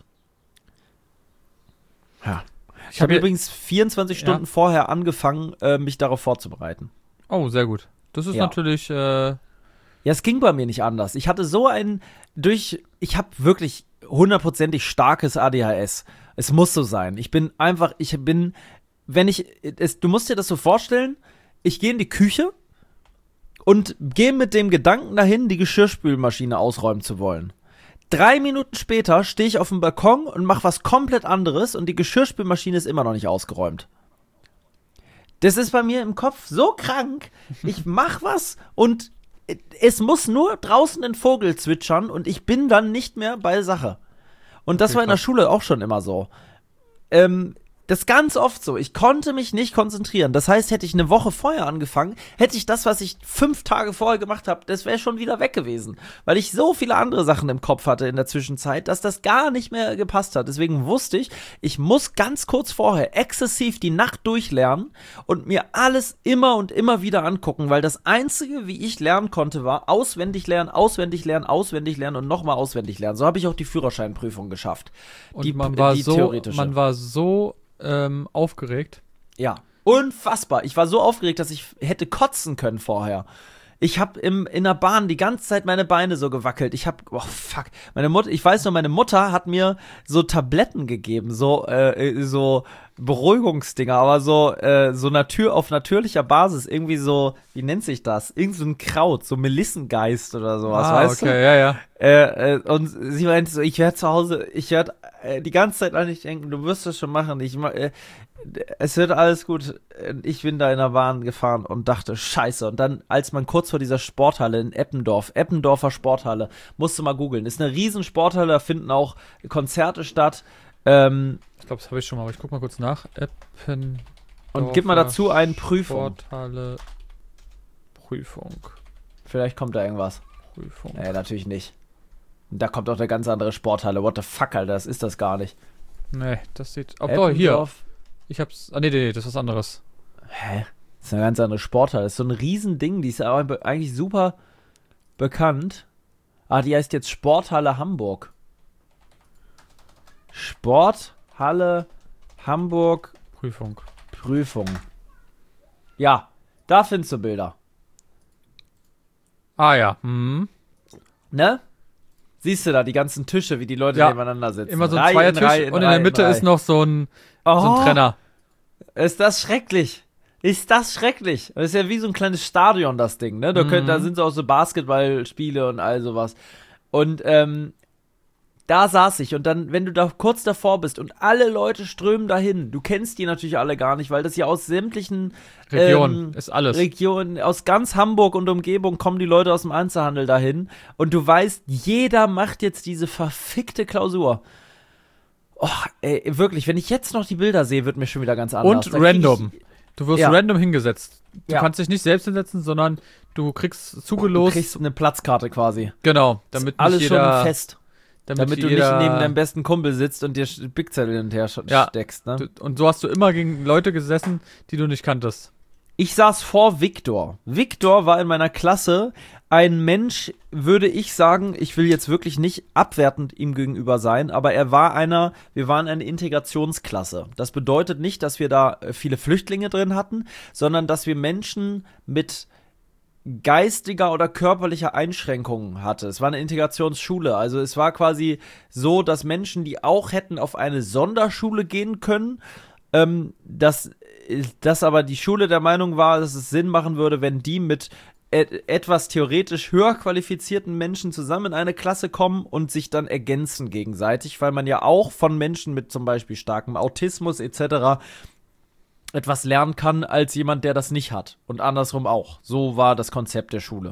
Ja. Ich habe übrigens 24 Stunden vorher angefangen, mich darauf vorzubereiten. Oh, sehr gut. Das ist natürlich Ja, es ging bei mir nicht anders. Ich hatte ich habe wirklich 100%ig starkes ADHS. Es muss so sein. Du musst dir das so vorstellen, ich gehe in die Küche und gehe mit dem Gedanken dahin, die Geschirrspülmaschine ausräumen zu wollen. 3 Minuten später stehe ich auf dem Balkon und mache was komplett anderes und die Geschirrspülmaschine ist immer noch nicht ausgeräumt. Das ist bei mir im Kopf so krank. Ich mach was und es muss nur draußen ein Vogel zwitschern und ich bin dann nicht mehr bei Sache. Und das war in der Schule auch schon immer so. Das ist ganz oft so. Ich konnte mich nicht konzentrieren. Das heißt, hätte ich eine Woche vorher angefangen, hätte ich das, was ich 5 Tage vorher gemacht habe, das wäre schon wieder weg gewesen. Weil ich so viele andere Sachen im Kopf hatte in der Zwischenzeit, dass das gar nicht mehr gepasst hat. Deswegen wusste ich, ich muss ganz kurz vorher exzessiv die Nacht durchlernen und mir alles immer und immer wieder angucken, weil das Einzige, wie ich lernen konnte, war auswendig lernen, auswendig lernen, auswendig lernen und nochmal auswendig lernen. So habe ich auch die Führerscheinprüfung geschafft. Und die man war theoretische. Aufgeregt. Ja, unfassbar. Ich war so aufgeregt, dass ich hätte kotzen können vorher. Ich habe in der Bahn die ganze Zeit meine Beine so gewackelt. Ich weiß noch, meine Mutter hat mir so Tabletten gegeben, so Beruhigungsdinger, aber so auf natürlicher Basis, irgendwie so, wie nennt sich das? Irgend so ein Kraut, so Melissengeist oder sowas, weißt du? Ja. Und sie meinte so, ich werde zu Hause, die ganze Zeit an dich denken, du wirst das schon machen, es wird alles gut. Ich bin da in der Bahn gefahren und dachte, scheiße. Und dann, als man kurz vor dieser Sporthalle in Eppendorfer Sporthalle, musste mal googeln, ist eine riesen Sporthalle, da finden auch Konzerte statt. Ich glaube, das habe ich schon mal, aber ich guck mal kurz nach. Eppendorfer und gib mal dazu einen Prüfung. Sporthalle Prüfung. Vielleicht kommt da irgendwas. Prüfung. Nee, natürlich nicht. Da kommt auch eine ganz andere Sporthalle. What the fuck, Alter, das ist das gar nicht. Nee, das sieht... Oh, hier. Ich hab's... Nee, das ist was anderes. Hä? Das ist eine ganz andere Sporthalle. Das ist so ein Riesending. Die ist aber eigentlich super bekannt. Die heißt jetzt Sporthalle Hamburg. Sporthalle Hamburg Prüfung. Ja, da findest du Bilder. Ah ja. Mhm. Ne? Siehst du da die ganzen Tische, wie die Leute nebeneinander sitzen? Immer so ein Zweiertisch und in der Mitte ist noch so ein Trenner. Ist das schrecklich. Das ist ja wie so ein kleines Stadion, das Ding, ne? Da sind so auch so Basketballspiele und all sowas. Und da saß ich und dann, wenn du da kurz davor bist und alle Leute strömen dahin, du kennst die natürlich alle gar nicht, weil das ja aus sämtlichen Regionen, aus ganz Hamburg und Umgebung kommen die Leute aus dem Einzelhandel dahin und du weißt, jeder macht jetzt diese verfickte Klausur. Oh, ey, wirklich, wenn ich jetzt noch die Bilder sehe, wird mir schon wieder ganz anders. Und random. Du wirst random hingesetzt. Du kannst dich nicht selbst hinsetzen, sondern du kriegst zugelost. Du kriegst eine Platzkarte quasi. Genau, damit nicht alles jeder... schon fest. Damit du nicht neben deinem besten Kumpel sitzt und dir Bigzettel hinterher steckst. Ne? Und so hast du immer gegen Leute gesessen, die du nicht kanntest. Ich saß vor Viktor. Viktor war in meiner Klasse ein Mensch, würde ich sagen, ich will jetzt wirklich nicht abwertend ihm gegenüber sein, aber wir waren eine Integrationsklasse. Das bedeutet nicht, dass wir da viele Flüchtlinge drin hatten, sondern dass wir Menschen mit geistiger oder körperlicher Einschränkungen hatte. Es war eine Integrationsschule, also es war quasi so, dass Menschen, die auch hätten auf eine Sonderschule gehen können, dass aber die Schule der Meinung war, dass es Sinn machen würde, wenn die mit etwas theoretisch höher qualifizierten Menschen zusammen in eine Klasse kommen und sich dann ergänzen gegenseitig, weil man ja auch von Menschen mit zum Beispiel starkem Autismus etc. etwas lernen kann als jemand, der das nicht hat. Und andersrum auch. So war das Konzept der Schule.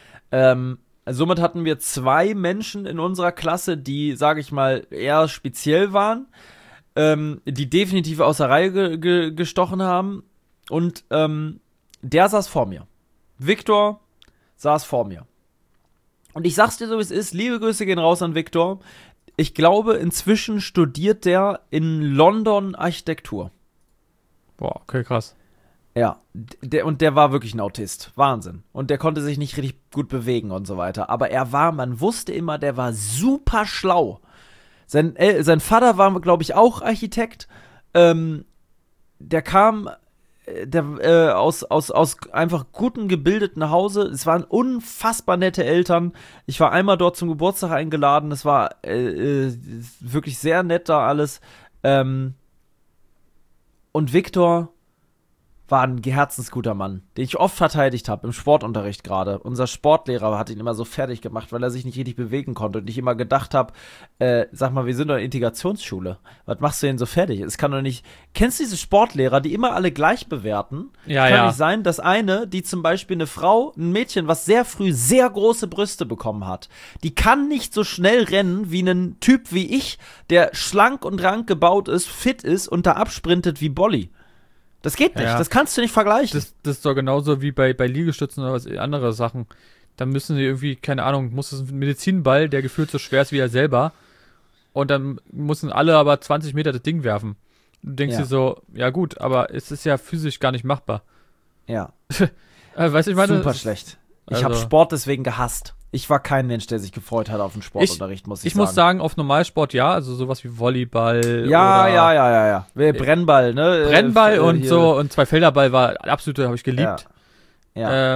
Somit hatten wir 2 Menschen in unserer Klasse, die, sage ich mal, eher speziell waren, die definitiv aus der Reihe gestochen haben. Und der saß vor mir. Viktor saß vor mir. Und ich sag's dir so, wie es ist. Liebe Grüße gehen raus an Viktor. Ich glaube, inzwischen studiert der in London Architektur. Boah, okay, krass. Ja, der war wirklich ein Autist. Wahnsinn. Und der konnte sich nicht richtig gut bewegen und so weiter. Aber man wusste immer, der war super schlau. Sein Vater war, glaube ich, auch Architekt. Der kam aus einfach guten, gebildeten Hause. Es waren unfassbar nette Eltern. Ich war einmal dort zum Geburtstag eingeladen. Es war wirklich sehr nett da alles. Und Viktor war ein herzensguter Mann, den ich oft verteidigt habe, im Sportunterricht gerade. Unser Sportlehrer hat ihn immer so fertig gemacht, weil er sich nicht richtig bewegen konnte. Und ich immer gedacht habe, sag mal, wir sind doch eine Integrationsschule. Was machst du denn so fertig? Es kann doch nicht. Kennst du diese Sportlehrer, die immer alle gleich bewerten? Ja, Kann ja. nicht sein, dass eine, die zum Beispiel eine Frau, ein Mädchen, was sehr früh sehr große Brüste bekommen hat, die kann nicht so schnell rennen wie ein Typ wie ich, der schlank und rank gebaut ist, fit ist und da absprintet wie Bolli. Das geht nicht, Ja. das kannst du nicht vergleichen. Das ist doch genauso wie bei Liegestützen oder was, andere Sachen. Da müssen sie irgendwie, keine Ahnung, muss es ein Medizinball, der gefühlt so schwer ist wie er selber. Und dann müssen alle aber 20 Meter das Ding werfen. Du denkst dir so, ja gut, aber es ist ja physisch gar nicht machbar. Ja, Weißt du, ich meine, super schlecht. Ich also- habe Sport deswegen gehasst. Ich war kein Mensch, der sich gefreut hat auf den Sportunterricht, muss ich ich sagen. muss sagen, auf Normalsport ja, also sowas wie Volleyball Ja, oder ja. Brennball, ne? Brennball und hier. so und Zweifelderball war absolut, habe ich geliebt. Ja.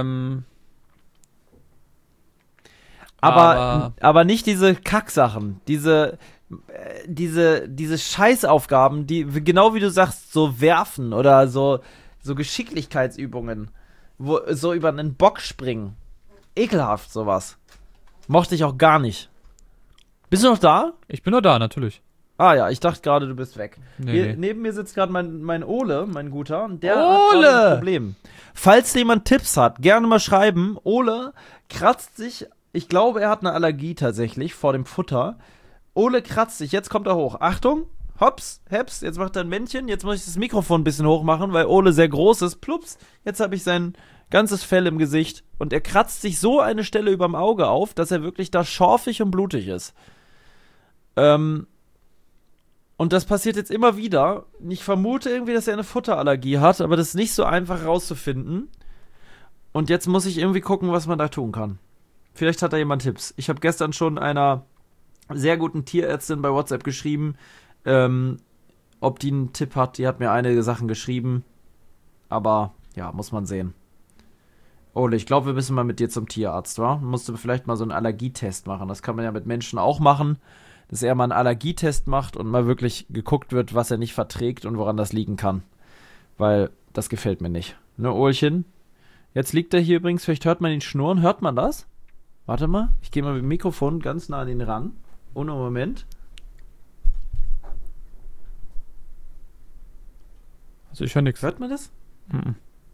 Aber- Aber nicht diese Kacksachen, diese Scheißaufgaben, die, genau wie du sagst, so werfen oder so Geschicklichkeitsübungen, wo so über einen Bock springen. Ekelhaft, sowas. Mochte ich auch gar nicht. Bist du noch da? Ich bin nur da, natürlich. Ah ja, ich dachte gerade, du bist weg. Nee. Neben mir sitzt gerade mein Ole, mein Guter, und der Ole! hat gerade ein Problem. Falls jemand Tipps hat, gerne mal schreiben. Ole kratzt sich, ich glaube, er hat eine Allergie tatsächlich vor dem Futter. Ole kratzt sich, jetzt kommt er hoch. Achtung, hops, heps, jetzt macht er ein Männchen. Jetzt muss ich das Mikrofon ein bisschen hoch machen, weil Ole sehr groß ist. Plups, jetzt habe ich sein ganzes Fell im Gesicht. Und er kratzt sich so eine Stelle überm Auge auf, dass er wirklich da schorfig und blutig ist. Und das passiert jetzt immer wieder. Ich vermute irgendwie, dass er eine Futterallergie hat, aber das ist nicht so einfach rauszufinden. Und jetzt muss ich irgendwie gucken, was man da tun kann. Vielleicht hat da jemand Tipps. Ich habe gestern schon einer sehr guten Tierärztin bei WhatsApp geschrieben, ob die einen Tipp hat. Die hat mir einige Sachen geschrieben. Aber ja, muss man sehen. Ole, ich glaube, wir müssen mal mit dir zum Tierarzt, wa? Musst du vielleicht mal so einen Allergietest machen. Das kann man ja mit Menschen auch machen, dass er mal einen Allergietest macht und mal wirklich geguckt wird, was er nicht verträgt und woran das liegen kann. Weil das gefällt mir nicht. Ne, Olchen? Jetzt liegt er hier übrigens, vielleicht hört man ihn schnurren. Hört man das? Warte mal, ich gehe mal mit dem Mikrofon ganz nah an ihn ran. Ohne Moment. Also ich höre nichts. Hört man das? Mhm.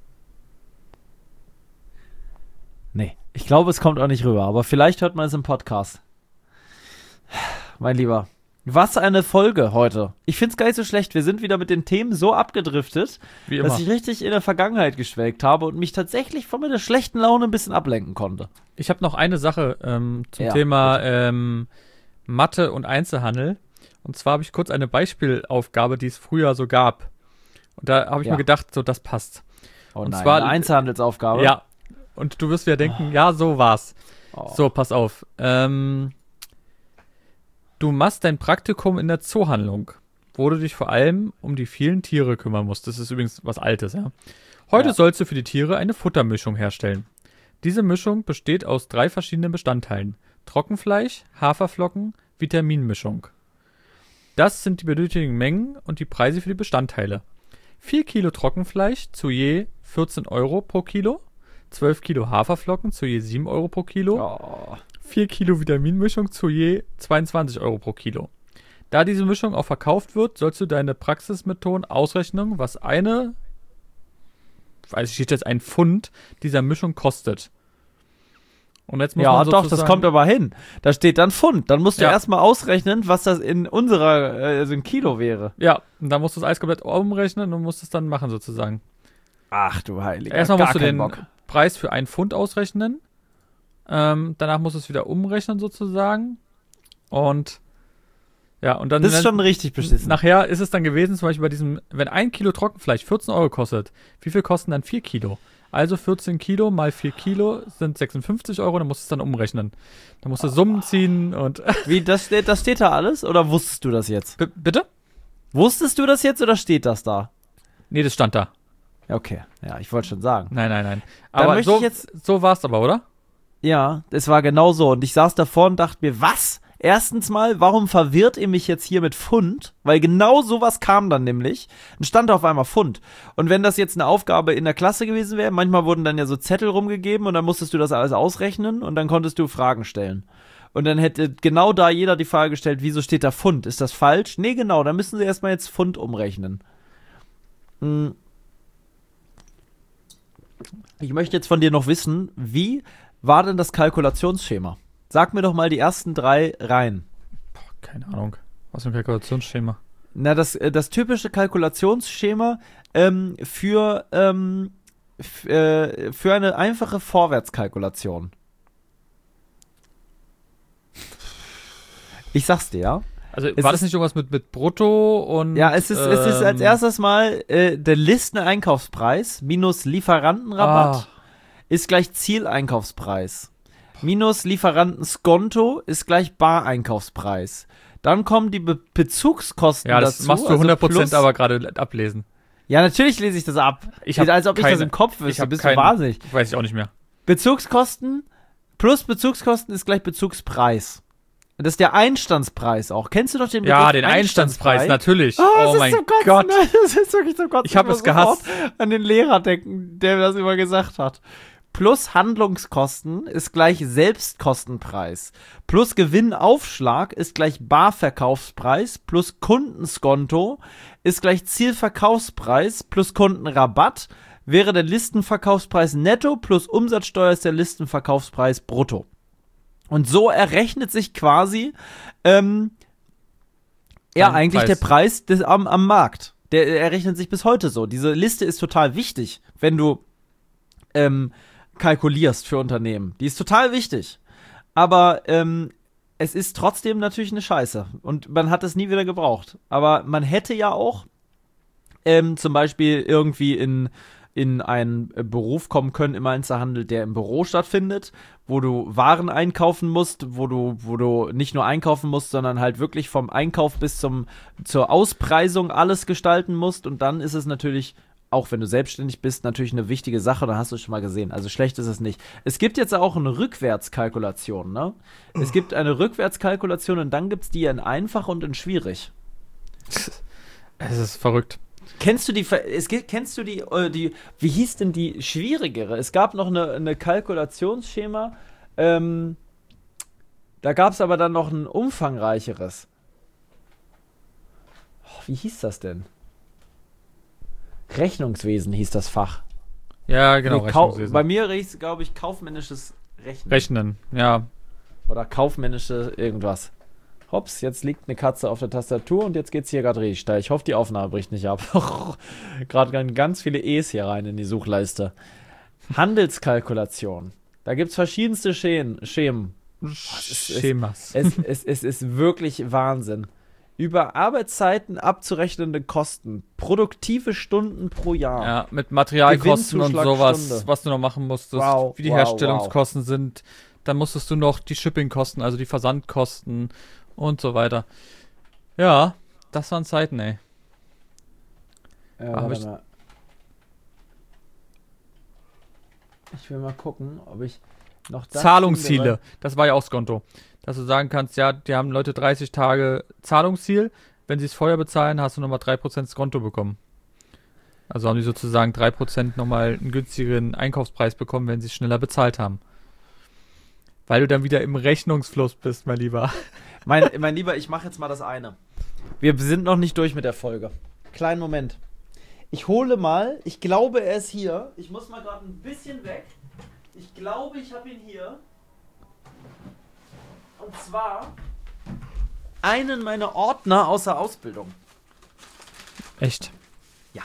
Nee, ich glaube, es kommt auch nicht rüber, aber vielleicht hört man es im Podcast. Mein Lieber, was eine Folge heute. Ich find's gar nicht so schlecht. Wir sind wieder mit den Themen so abgedriftet, Wie immer. dass ich richtig in der Vergangenheit geschwelgt habe und mich tatsächlich von meiner schlechten Laune ein bisschen ablenken konnte. Ich habe noch eine Sache zum Ja, Thema Mathe und Einzelhandel. Und zwar habe ich kurz eine Beispielaufgabe, die es früher so gab. Und da habe ich Ja. mir gedacht, so das passt. Oh Und nein, zwar- eine Einzelhandelsaufgabe. Ja. Und du wirst wieder denken, ja, so war's. Oh. So, pass auf. Du machst dein Praktikum in der Zoohandlung, wo du dich vor allem um die vielen Tiere kümmern musst. Das ist übrigens was Altes, ja. Heute Ja. sollst du für die Tiere eine Futtermischung herstellen. Diese Mischung besteht aus 3 verschiedenen Bestandteilen. Trockenfleisch, Haferflocken, Vitaminmischung. Das sind die benötigten Mengen und die Preise für die Bestandteile. 4 Kilo Trockenfleisch zu je 14 Euro pro Kilo, 12 Kilo Haferflocken zu je 7 Euro pro Kilo, Oh. 4 Kilo Vitaminmischung zu je 22 Euro pro Kilo. Da diese Mischung auch verkauft wird, sollst du deine Praxismethoden ausrechnen, was steht jetzt ein Pfund dieser Mischung kostet. Und jetzt muss Ja, man doch, das sozusagen- kommt aber hin. Da steht dann Pfund. Dann musst du Ja. erstmal ausrechnen, was das in unserer, also in Kilo wäre. Ja, und dann musst du das alles komplett umrechnen und musst es dann machen sozusagen. Ach du Heiliger. Erstmal gar musst du keinen den Bock. Preis für 1 Pfund ausrechnen. Danach musst du es wieder umrechnen sozusagen. Und ja, und dann Das ist schon richtig beschissen. nachher ist es dann gewesen, zum Beispiel bei diesem, wenn 1 Kilo Trockenfleisch 14 Euro kostet, wie viel kosten dann 4 Kilo? Also 14 Kilo mal 4 Kilo sind 56 Euro, dann musst du es dann umrechnen. Dann musst du Summen ziehen und Wie, das steht da alles? Oder wusstest du das jetzt? Bitte? Wusstest du das jetzt oder steht das da? Nee, das stand da. Ja, okay. Ja, ich wollte schon sagen. Nein. Dann Aber möchte so, ich jetzt- so war's aber, oder? Ja, es war genau so. Und ich saß davor und dachte mir, was? Erstens mal, warum verwirrt ihr mich jetzt hier mit Pfund? Weil genau sowas kam dann nämlich. Dann stand auf einmal Pfund. Und wenn das jetzt eine Aufgabe in der Klasse gewesen wäre, manchmal wurden dann ja so Zettel rumgegeben und dann musstest du das alles ausrechnen und dann konntest du Fragen stellen. Und dann hätte genau da jeder die Frage gestellt, wieso steht da Pfund? Ist das falsch? Nee, genau, dann müssen sie erstmal jetzt Pfund umrechnen. Ich möchte jetzt von dir noch wissen, wie war denn das Kalkulationsschema? Sag mir doch mal die ersten 3 Reihen. Keine Ahnung. Was für ein Kalkulationsschema? Na, das typische Kalkulationsschema für eine einfache Vorwärtskalkulation. Ich sag's dir, ja. Also war das nicht irgendwas mit Brutto und... Ja, es ist als erstes mal der Listeneinkaufspreis minus Lieferantenrabatt ist gleich Zieleinkaufspreis. Minus Lieferantenskonto ist gleich Bareinkaufspreis. Dann kommen die Bezugskosten dazu. Ja, das machst du 100% aber gerade ablesen. Ja, natürlich lese ich das ab. Als ob ich das im Kopf wüsste. Bist du wahnsinnig. Weiß ich auch nicht mehr. Bezugskosten plus Bezugskosten ist gleich Bezugspreis. Das ist der Einstandspreis auch. Kennst du doch den Begriff? Ja, den Einstandspreis, natürlich. Oh mein Gott. Das ist wirklich so Gott. Ich habe es gehasst. An den Lehrer denken, der das immer gesagt hat. Plus Handlungskosten ist gleich Selbstkostenpreis. Plus Gewinnaufschlag ist gleich Barverkaufspreis. Plus Kundenskonto ist gleich Zielverkaufspreis. Plus Kundenrabatt wäre der Listenverkaufspreis netto. Plus Umsatzsteuer ist der Listenverkaufspreis brutto. Und so errechnet sich quasi eigentlich der Preis am Markt. Der errechnet sich bis heute so. Diese Liste ist total wichtig, wenn du kalkulierst für Unternehmen. Die ist total wichtig. Aber es ist trotzdem natürlich eine Scheiße. Und man hat es nie wieder gebraucht. Aber man hätte ja auch zum Beispiel irgendwie in einen Beruf kommen können im Einzelhandel, der im Büro stattfindet, wo du Waren einkaufen musst, wo du nicht nur einkaufen musst, sondern halt wirklich vom Einkauf bis zur Auspreisung alles gestalten musst. Und dann ist es natürlich, auch wenn du selbstständig bist, natürlich eine wichtige Sache, da hast du es schon mal gesehen. Also schlecht ist es nicht. Es gibt jetzt auch eine Rückwärtskalkulation, ne? Es gibt eine Rückwärtskalkulation und dann gibt es die in einfach und in schwierig. Es ist verrückt. Kennst du die, wie hieß denn die schwierigere? Es gab noch eine Kalkulationsschema, da gab es aber dann noch ein umfangreicheres. Oh, wie hieß das denn? Rechnungswesen hieß das Fach. Ja, genau, Rechnungswesen. Bei mir hieß es, glaube ich, kaufmännisches Rechnen. Rechnen, ja. Oder kaufmännische irgendwas. Hops, jetzt liegt eine Katze auf der Tastatur und jetzt geht's hier gerade richtig steil. Ich hoffe, die Aufnahme bricht nicht ab. Gerade ganz viele E's hier rein in die Suchleiste. Handelskalkulation. Da gibt's verschiedenste Schemen. Schemas. Es ist wirklich Wahnsinn. Über Arbeitszeiten abzurechnende Kosten. Produktive Stunden pro Jahr. Ja, mit Materialkosten und sowas, Stunde. Was du noch machen musstest. Wie die Herstellungskosten sind. Dann musstest du noch die Shippingkosten, also die Versandkosten und so weiter. Ja, das waren Zeiten, ey. Warte mal. Ich will mal gucken, ob ich noch das Zahlungsziele, finde, das war ja auch Skonto. Dass du sagen kannst, ja, die haben Leute 30 Tage Zahlungsziel. Wenn sie es vorher bezahlen, hast du nochmal 3% Skonto bekommen. Also haben die sozusagen 3% nochmal einen günstigeren Einkaufspreis bekommen, wenn sie es schneller bezahlt haben. Weil du dann wieder im Rechnungsfluss bist, mein Lieber. Mein Lieber, ich mache jetzt mal das eine. Wir sind noch nicht durch mit der Folge. Kleinen Moment. Ich hole mal, ich glaube, er ist hier. Ich muss mal gerade ein bisschen weg. Ich glaube, ich habe ihn hier. Und zwar einen meiner Ordner aus der Ausbildung. Echt? Ja.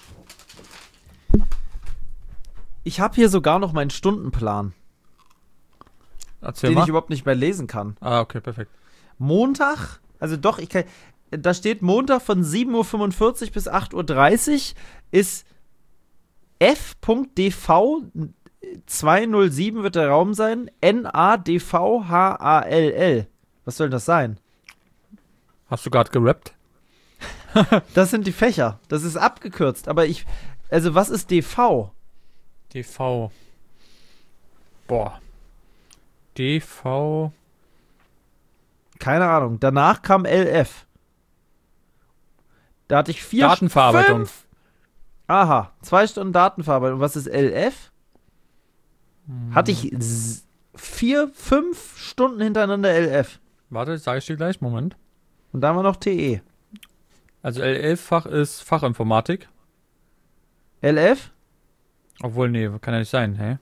Ich habe hier sogar noch meinen Stundenplan. Erzähl den mal. Ich überhaupt nicht mehr lesen kann. Ah, okay, perfekt. Montag, also doch, da steht Montag von 7:45 Uhr bis 8:30 Uhr ist f.dv 207 wird der Raum sein, NADVHALL. Was soll das sein? Hast du gerade gerappt? Das sind die Fächer. Das ist abgekürzt, aber also was ist DV? DV. Boah. DV. Keine Ahnung. Danach kam LF. Da hatte ich 4 Datenverarbeitung. 5. Aha, 2 Stunden Datenverarbeitung. Was ist LF? Hatte ich 4, 5 Stunden hintereinander LF. Warte, sage ich dir gleich. Moment. Und dann war noch TE. Also L11-Fach ist Fachinformatik. LF? Obwohl, nee, kann ja nicht sein, hä?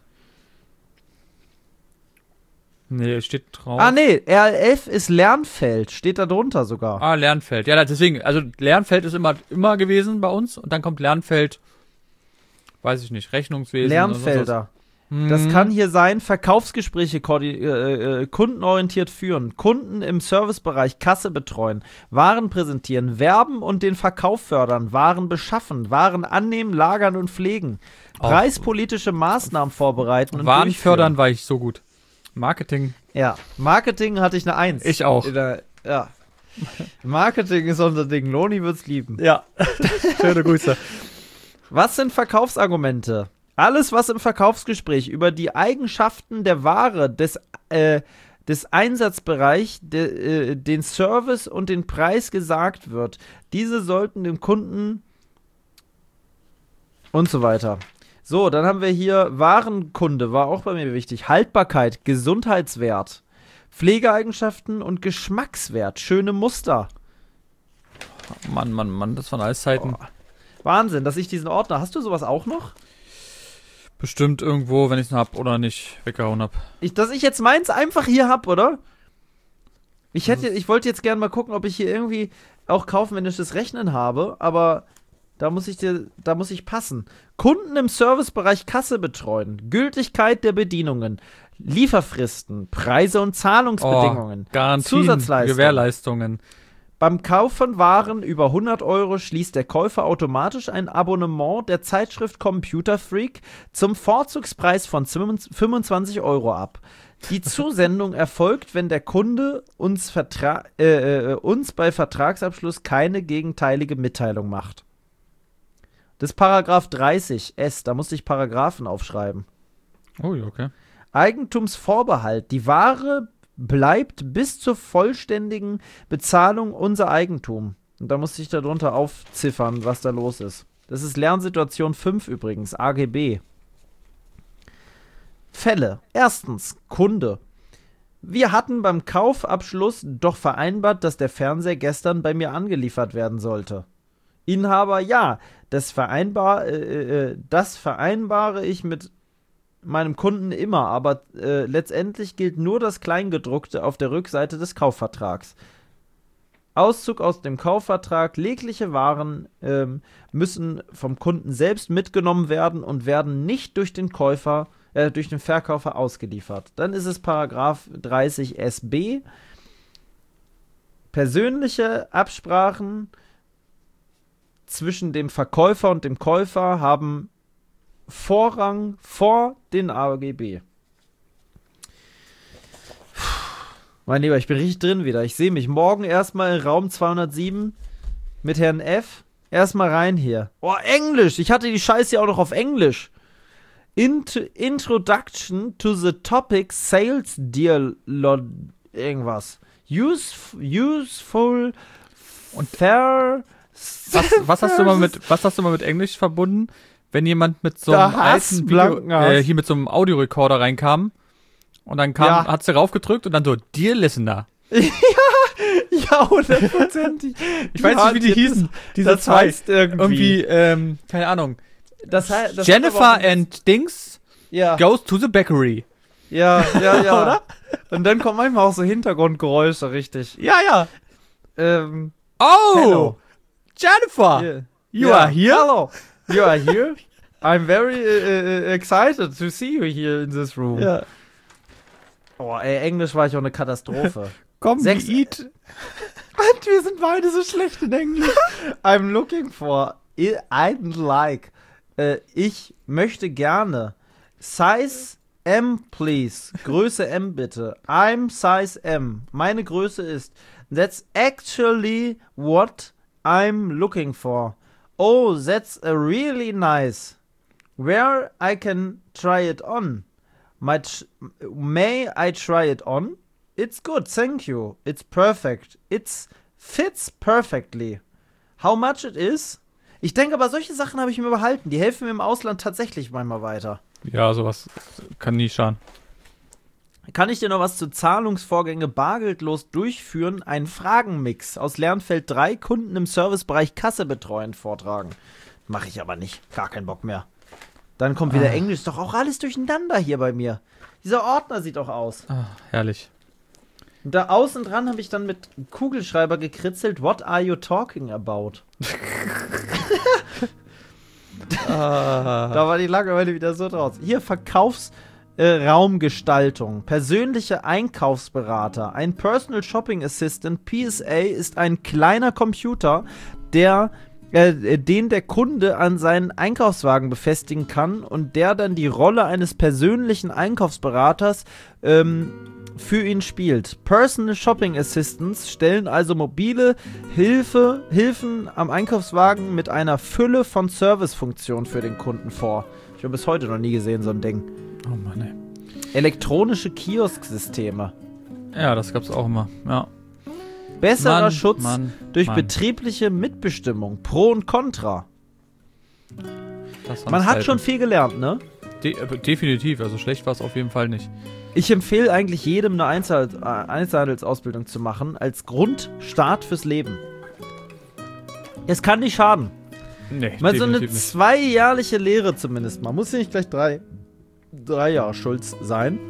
Nee, steht drauf. Ah, nee, RLF ist Lernfeld. Steht da drunter sogar. Ah, Lernfeld. Ja, deswegen, also Lernfeld ist immer gewesen bei uns und dann kommt Lernfeld, weiß ich nicht, Rechnungswesen. Lernfelder. Das kann hier sein, Verkaufsgespräche kundenorientiert führen, Kunden im Servicebereich Kasse betreuen, Waren präsentieren, werben und den Verkauf fördern, Waren beschaffen, Waren annehmen, lagern und pflegen, preispolitische Maßnahmen vorbereiten und Waren fördern war ich so gut. Marketing. Ja, Marketing hatte ich eine 1. Ich auch. Ja. Marketing ist unser Ding. Loni wird's lieben. Ja. Schöne Grüße. Was sind Verkaufsargumente? Alles, was im Verkaufsgespräch über die Eigenschaften der Ware, des Einsatzbereich, den Service und den Preis gesagt wird, diese sollten dem Kunden und so weiter. So, dann haben wir hier Warenkunde, war auch bei mir wichtig. Haltbarkeit, Gesundheitswert, Pflegeeigenschaften und Geschmackswert, schöne Muster. Mann, das waren alles Zeiten. Oh. Wahnsinn, dass ich diesen Ordner, hast du sowas auch noch? Bestimmt irgendwo, wenn ich es hab oder nicht weggehauen hab. Dass ich jetzt meins einfach hier hab, oder? Ich wollte jetzt gerne mal gucken, ob ich hier irgendwie auch kaufmännisches Rechnen habe, aber da muss ich passen. Kunden im Servicebereich Kasse betreuen, Gültigkeit der Bedienungen, Lieferfristen, Preise und Zahlungsbedingungen, Garantien, Zusatzleistungen, Gewährleistungen. Beim Kauf von Waren über 100 € schließt der Käufer automatisch ein Abonnement der Zeitschrift Computer Freak zum Vorzugspreis von 25 € ab. Die Zusendung erfolgt, wenn der Kunde uns bei Vertragsabschluss keine gegenteilige Mitteilung macht. Das ist Paragraph 30 S, da musste ich Paragraphen aufschreiben. Oh, okay. Eigentumsvorbehalt. Die Ware bleibt bis zur vollständigen Bezahlung unser Eigentum. Und da musste ich darunter aufziffern, was da los ist. Das ist Lernsituation 5 übrigens, AGB. Fälle. Erstens, Kunde. Wir hatten beim Kaufabschluss doch vereinbart, dass der Fernseher gestern bei mir angeliefert werden sollte. Inhaber, ja, das vereinbare ich mit meinem Kunden immer, aber letztendlich gilt nur das Kleingedruckte auf der Rückseite des Kaufvertrags. Auszug aus dem Kaufvertrag, jegliche Waren müssen vom Kunden selbst mitgenommen werden und werden nicht durch den Verkäufer ausgeliefert. Dann ist es Paragraph 30 SB. Persönliche Absprachen zwischen dem Verkäufer und dem Käufer haben Vorrang vor den AGB. Mein Lieber, ich bin richtig drin wieder. Ich sehe mich morgen erstmal in Raum 207 mit Herrn F. Erstmal rein hier. Oh, Englisch! Ich hatte die Scheiße ja auch noch auf Englisch. Introduction to the topic Sales Dialogue. Irgendwas. Useful und fair. Was hast du mal mit Englisch verbunden? Wenn jemand mit so einem alten Video, hier mit so einem Audiorekorder reinkam und dann hat sie raufgedrückt und dann so, Dear Listener. Ja, 100%. Ich weiß nicht, wie die hießen. Das heißt irgendwie. Keine Ahnung. Das Jennifer and Dings goes to the bakery. Ja. Oder? Und dann kommen manchmal auch so Hintergrundgeräusche, richtig. Ja. Hello. Jennifer, you are here? Hello. You are here? I'm very excited to see you here in this room. Ja. Oh, ey, Englisch war ich auch eine Katastrophe. Komm, 6 eat. Und wir sind beide so schlecht in Englisch. I'm looking for, I'd like, ich möchte gerne, Size M, please. Größe M, bitte. I'm size M. Meine Größe ist, that's actually what I'm looking for. Oh, that's a really nice. Where I can try it on? May I try it on? It's good, thank you. It's perfect. It fits perfectly. How much it is? Ich denke aber, solche Sachen habe ich mir behalten. Die helfen mir im Ausland tatsächlich manchmal weiter. Ja, sowas kann nie schaden. Kann ich dir noch was zu Zahlungsvorgänge bargeldlos durchführen? Einen Fragenmix aus Lernfeld 3, Kunden im Servicebereich Kasse betreuen, vortragen. Mache ich aber nicht. Gar keinen Bock mehr. Dann kommt wieder Englisch. Ist doch auch alles durcheinander hier bei mir. Dieser Ordner sieht doch aus. Herrlich. Und da außen dran habe ich dann mit Kugelschreiber gekritzelt, what are you talking about? Da war die Langeweile wieder so draus. Hier, Verkaufsraumgestaltung, persönliche Einkaufsberater, ein Personal Shopping Assistant, PSA ist ein kleiner Computer, den der Kunde an seinen Einkaufswagen befestigen kann und der dann die Rolle eines persönlichen Einkaufsberaters für ihn spielt. Personal Shopping Assistants stellen also mobile Hilfen am Einkaufswagen mit einer Fülle von Servicefunktionen für den Kunden vor. Ich habe bis heute noch nie gesehen, so ein Ding. Oh Mann, ey. Elektronische Kiosksysteme. Ja, das gab's auch immer, ja. Besserer Schutz durch betriebliche Mitbestimmung. Pro und Contra. Man hat schon viel gelernt, ne? Definitiv, also schlecht war es auf jeden Fall nicht. Ich empfehle eigentlich jedem eine Einzelhandelsausbildung zu machen, als Grundstart fürs Leben. Es kann nicht schaden. Nee, mal so eine 2-jährliche Lehre zumindest mal. Muss ja nicht gleich 3 Jahre Schulz sein.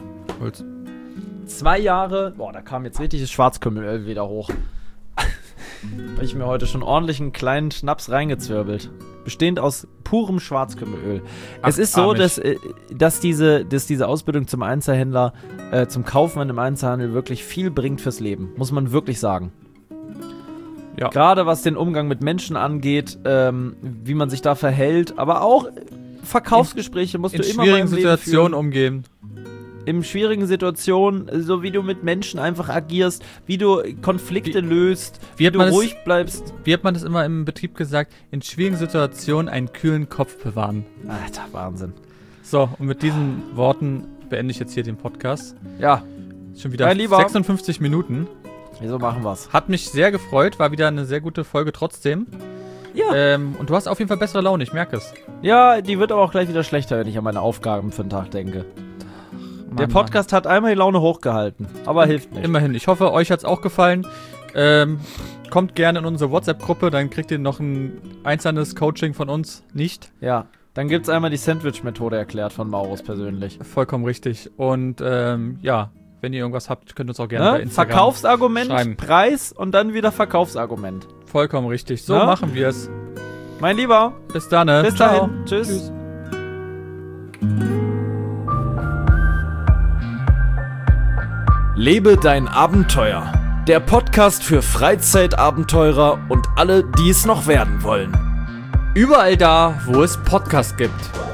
2 Jahre, boah, da kam jetzt richtig das Schwarzkümmelöl wieder hoch. Habe ich mir heute schon ordentlich einen kleinen Schnaps reingezwirbelt. Bestehend aus purem Schwarzkümmelöl. Es ist so, dass diese Ausbildung zum Einzelhändler, zum Kaufmann im Einzelhandel wirklich viel bringt fürs Leben. Muss man wirklich sagen. Ja. Gerade was den Umgang mit Menschen angeht, wie man sich da verhält, aber auch Verkaufsgespräche musst du immer mal im Leben führen. In schwierigen Situationen umgehen. In schwierigen Situationen, so wie du mit Menschen einfach agierst, wie du Konflikte löst, wie du ruhig bleibst. Wie hat man das immer im Betrieb gesagt? In schwierigen Situationen einen kühlen Kopf bewahren. Alter, Wahnsinn. So, und mit diesen Worten beende ich jetzt hier den Podcast. Ja. Schon wieder 56 Minuten. Wieso machen wir's? Hat mich sehr gefreut, war wieder eine sehr gute Folge trotzdem. Ja. Und du hast auf jeden Fall bessere Laune, ich merke es. Ja, die wird aber auch gleich wieder schlechter, wenn ich an meine Aufgaben für den Tag denke. Der Podcast hat einmal die Laune hochgehalten, aber hilft nicht. Immerhin. Ich hoffe, euch hat's auch gefallen. Kommt gerne in unsere WhatsApp-Gruppe, dann kriegt ihr noch ein einzelnes Coaching von uns nicht. Ja, dann gibt's einmal die Sandwich-Methode erklärt von Maurus persönlich. Vollkommen richtig. Und ja, wenn ihr irgendwas habt, könnt ihr uns auch gerne bei Instagram Verkaufsargument, schreiben. Preis und dann wieder Verkaufsargument. Vollkommen richtig. So machen wir es. Mein Lieber. Bis dann. Bis dahin. Tschüss. Lebe dein Abenteuer. Der Podcast für Freizeitabenteurer und alle, die es noch werden wollen. Überall da, wo es Podcasts gibt.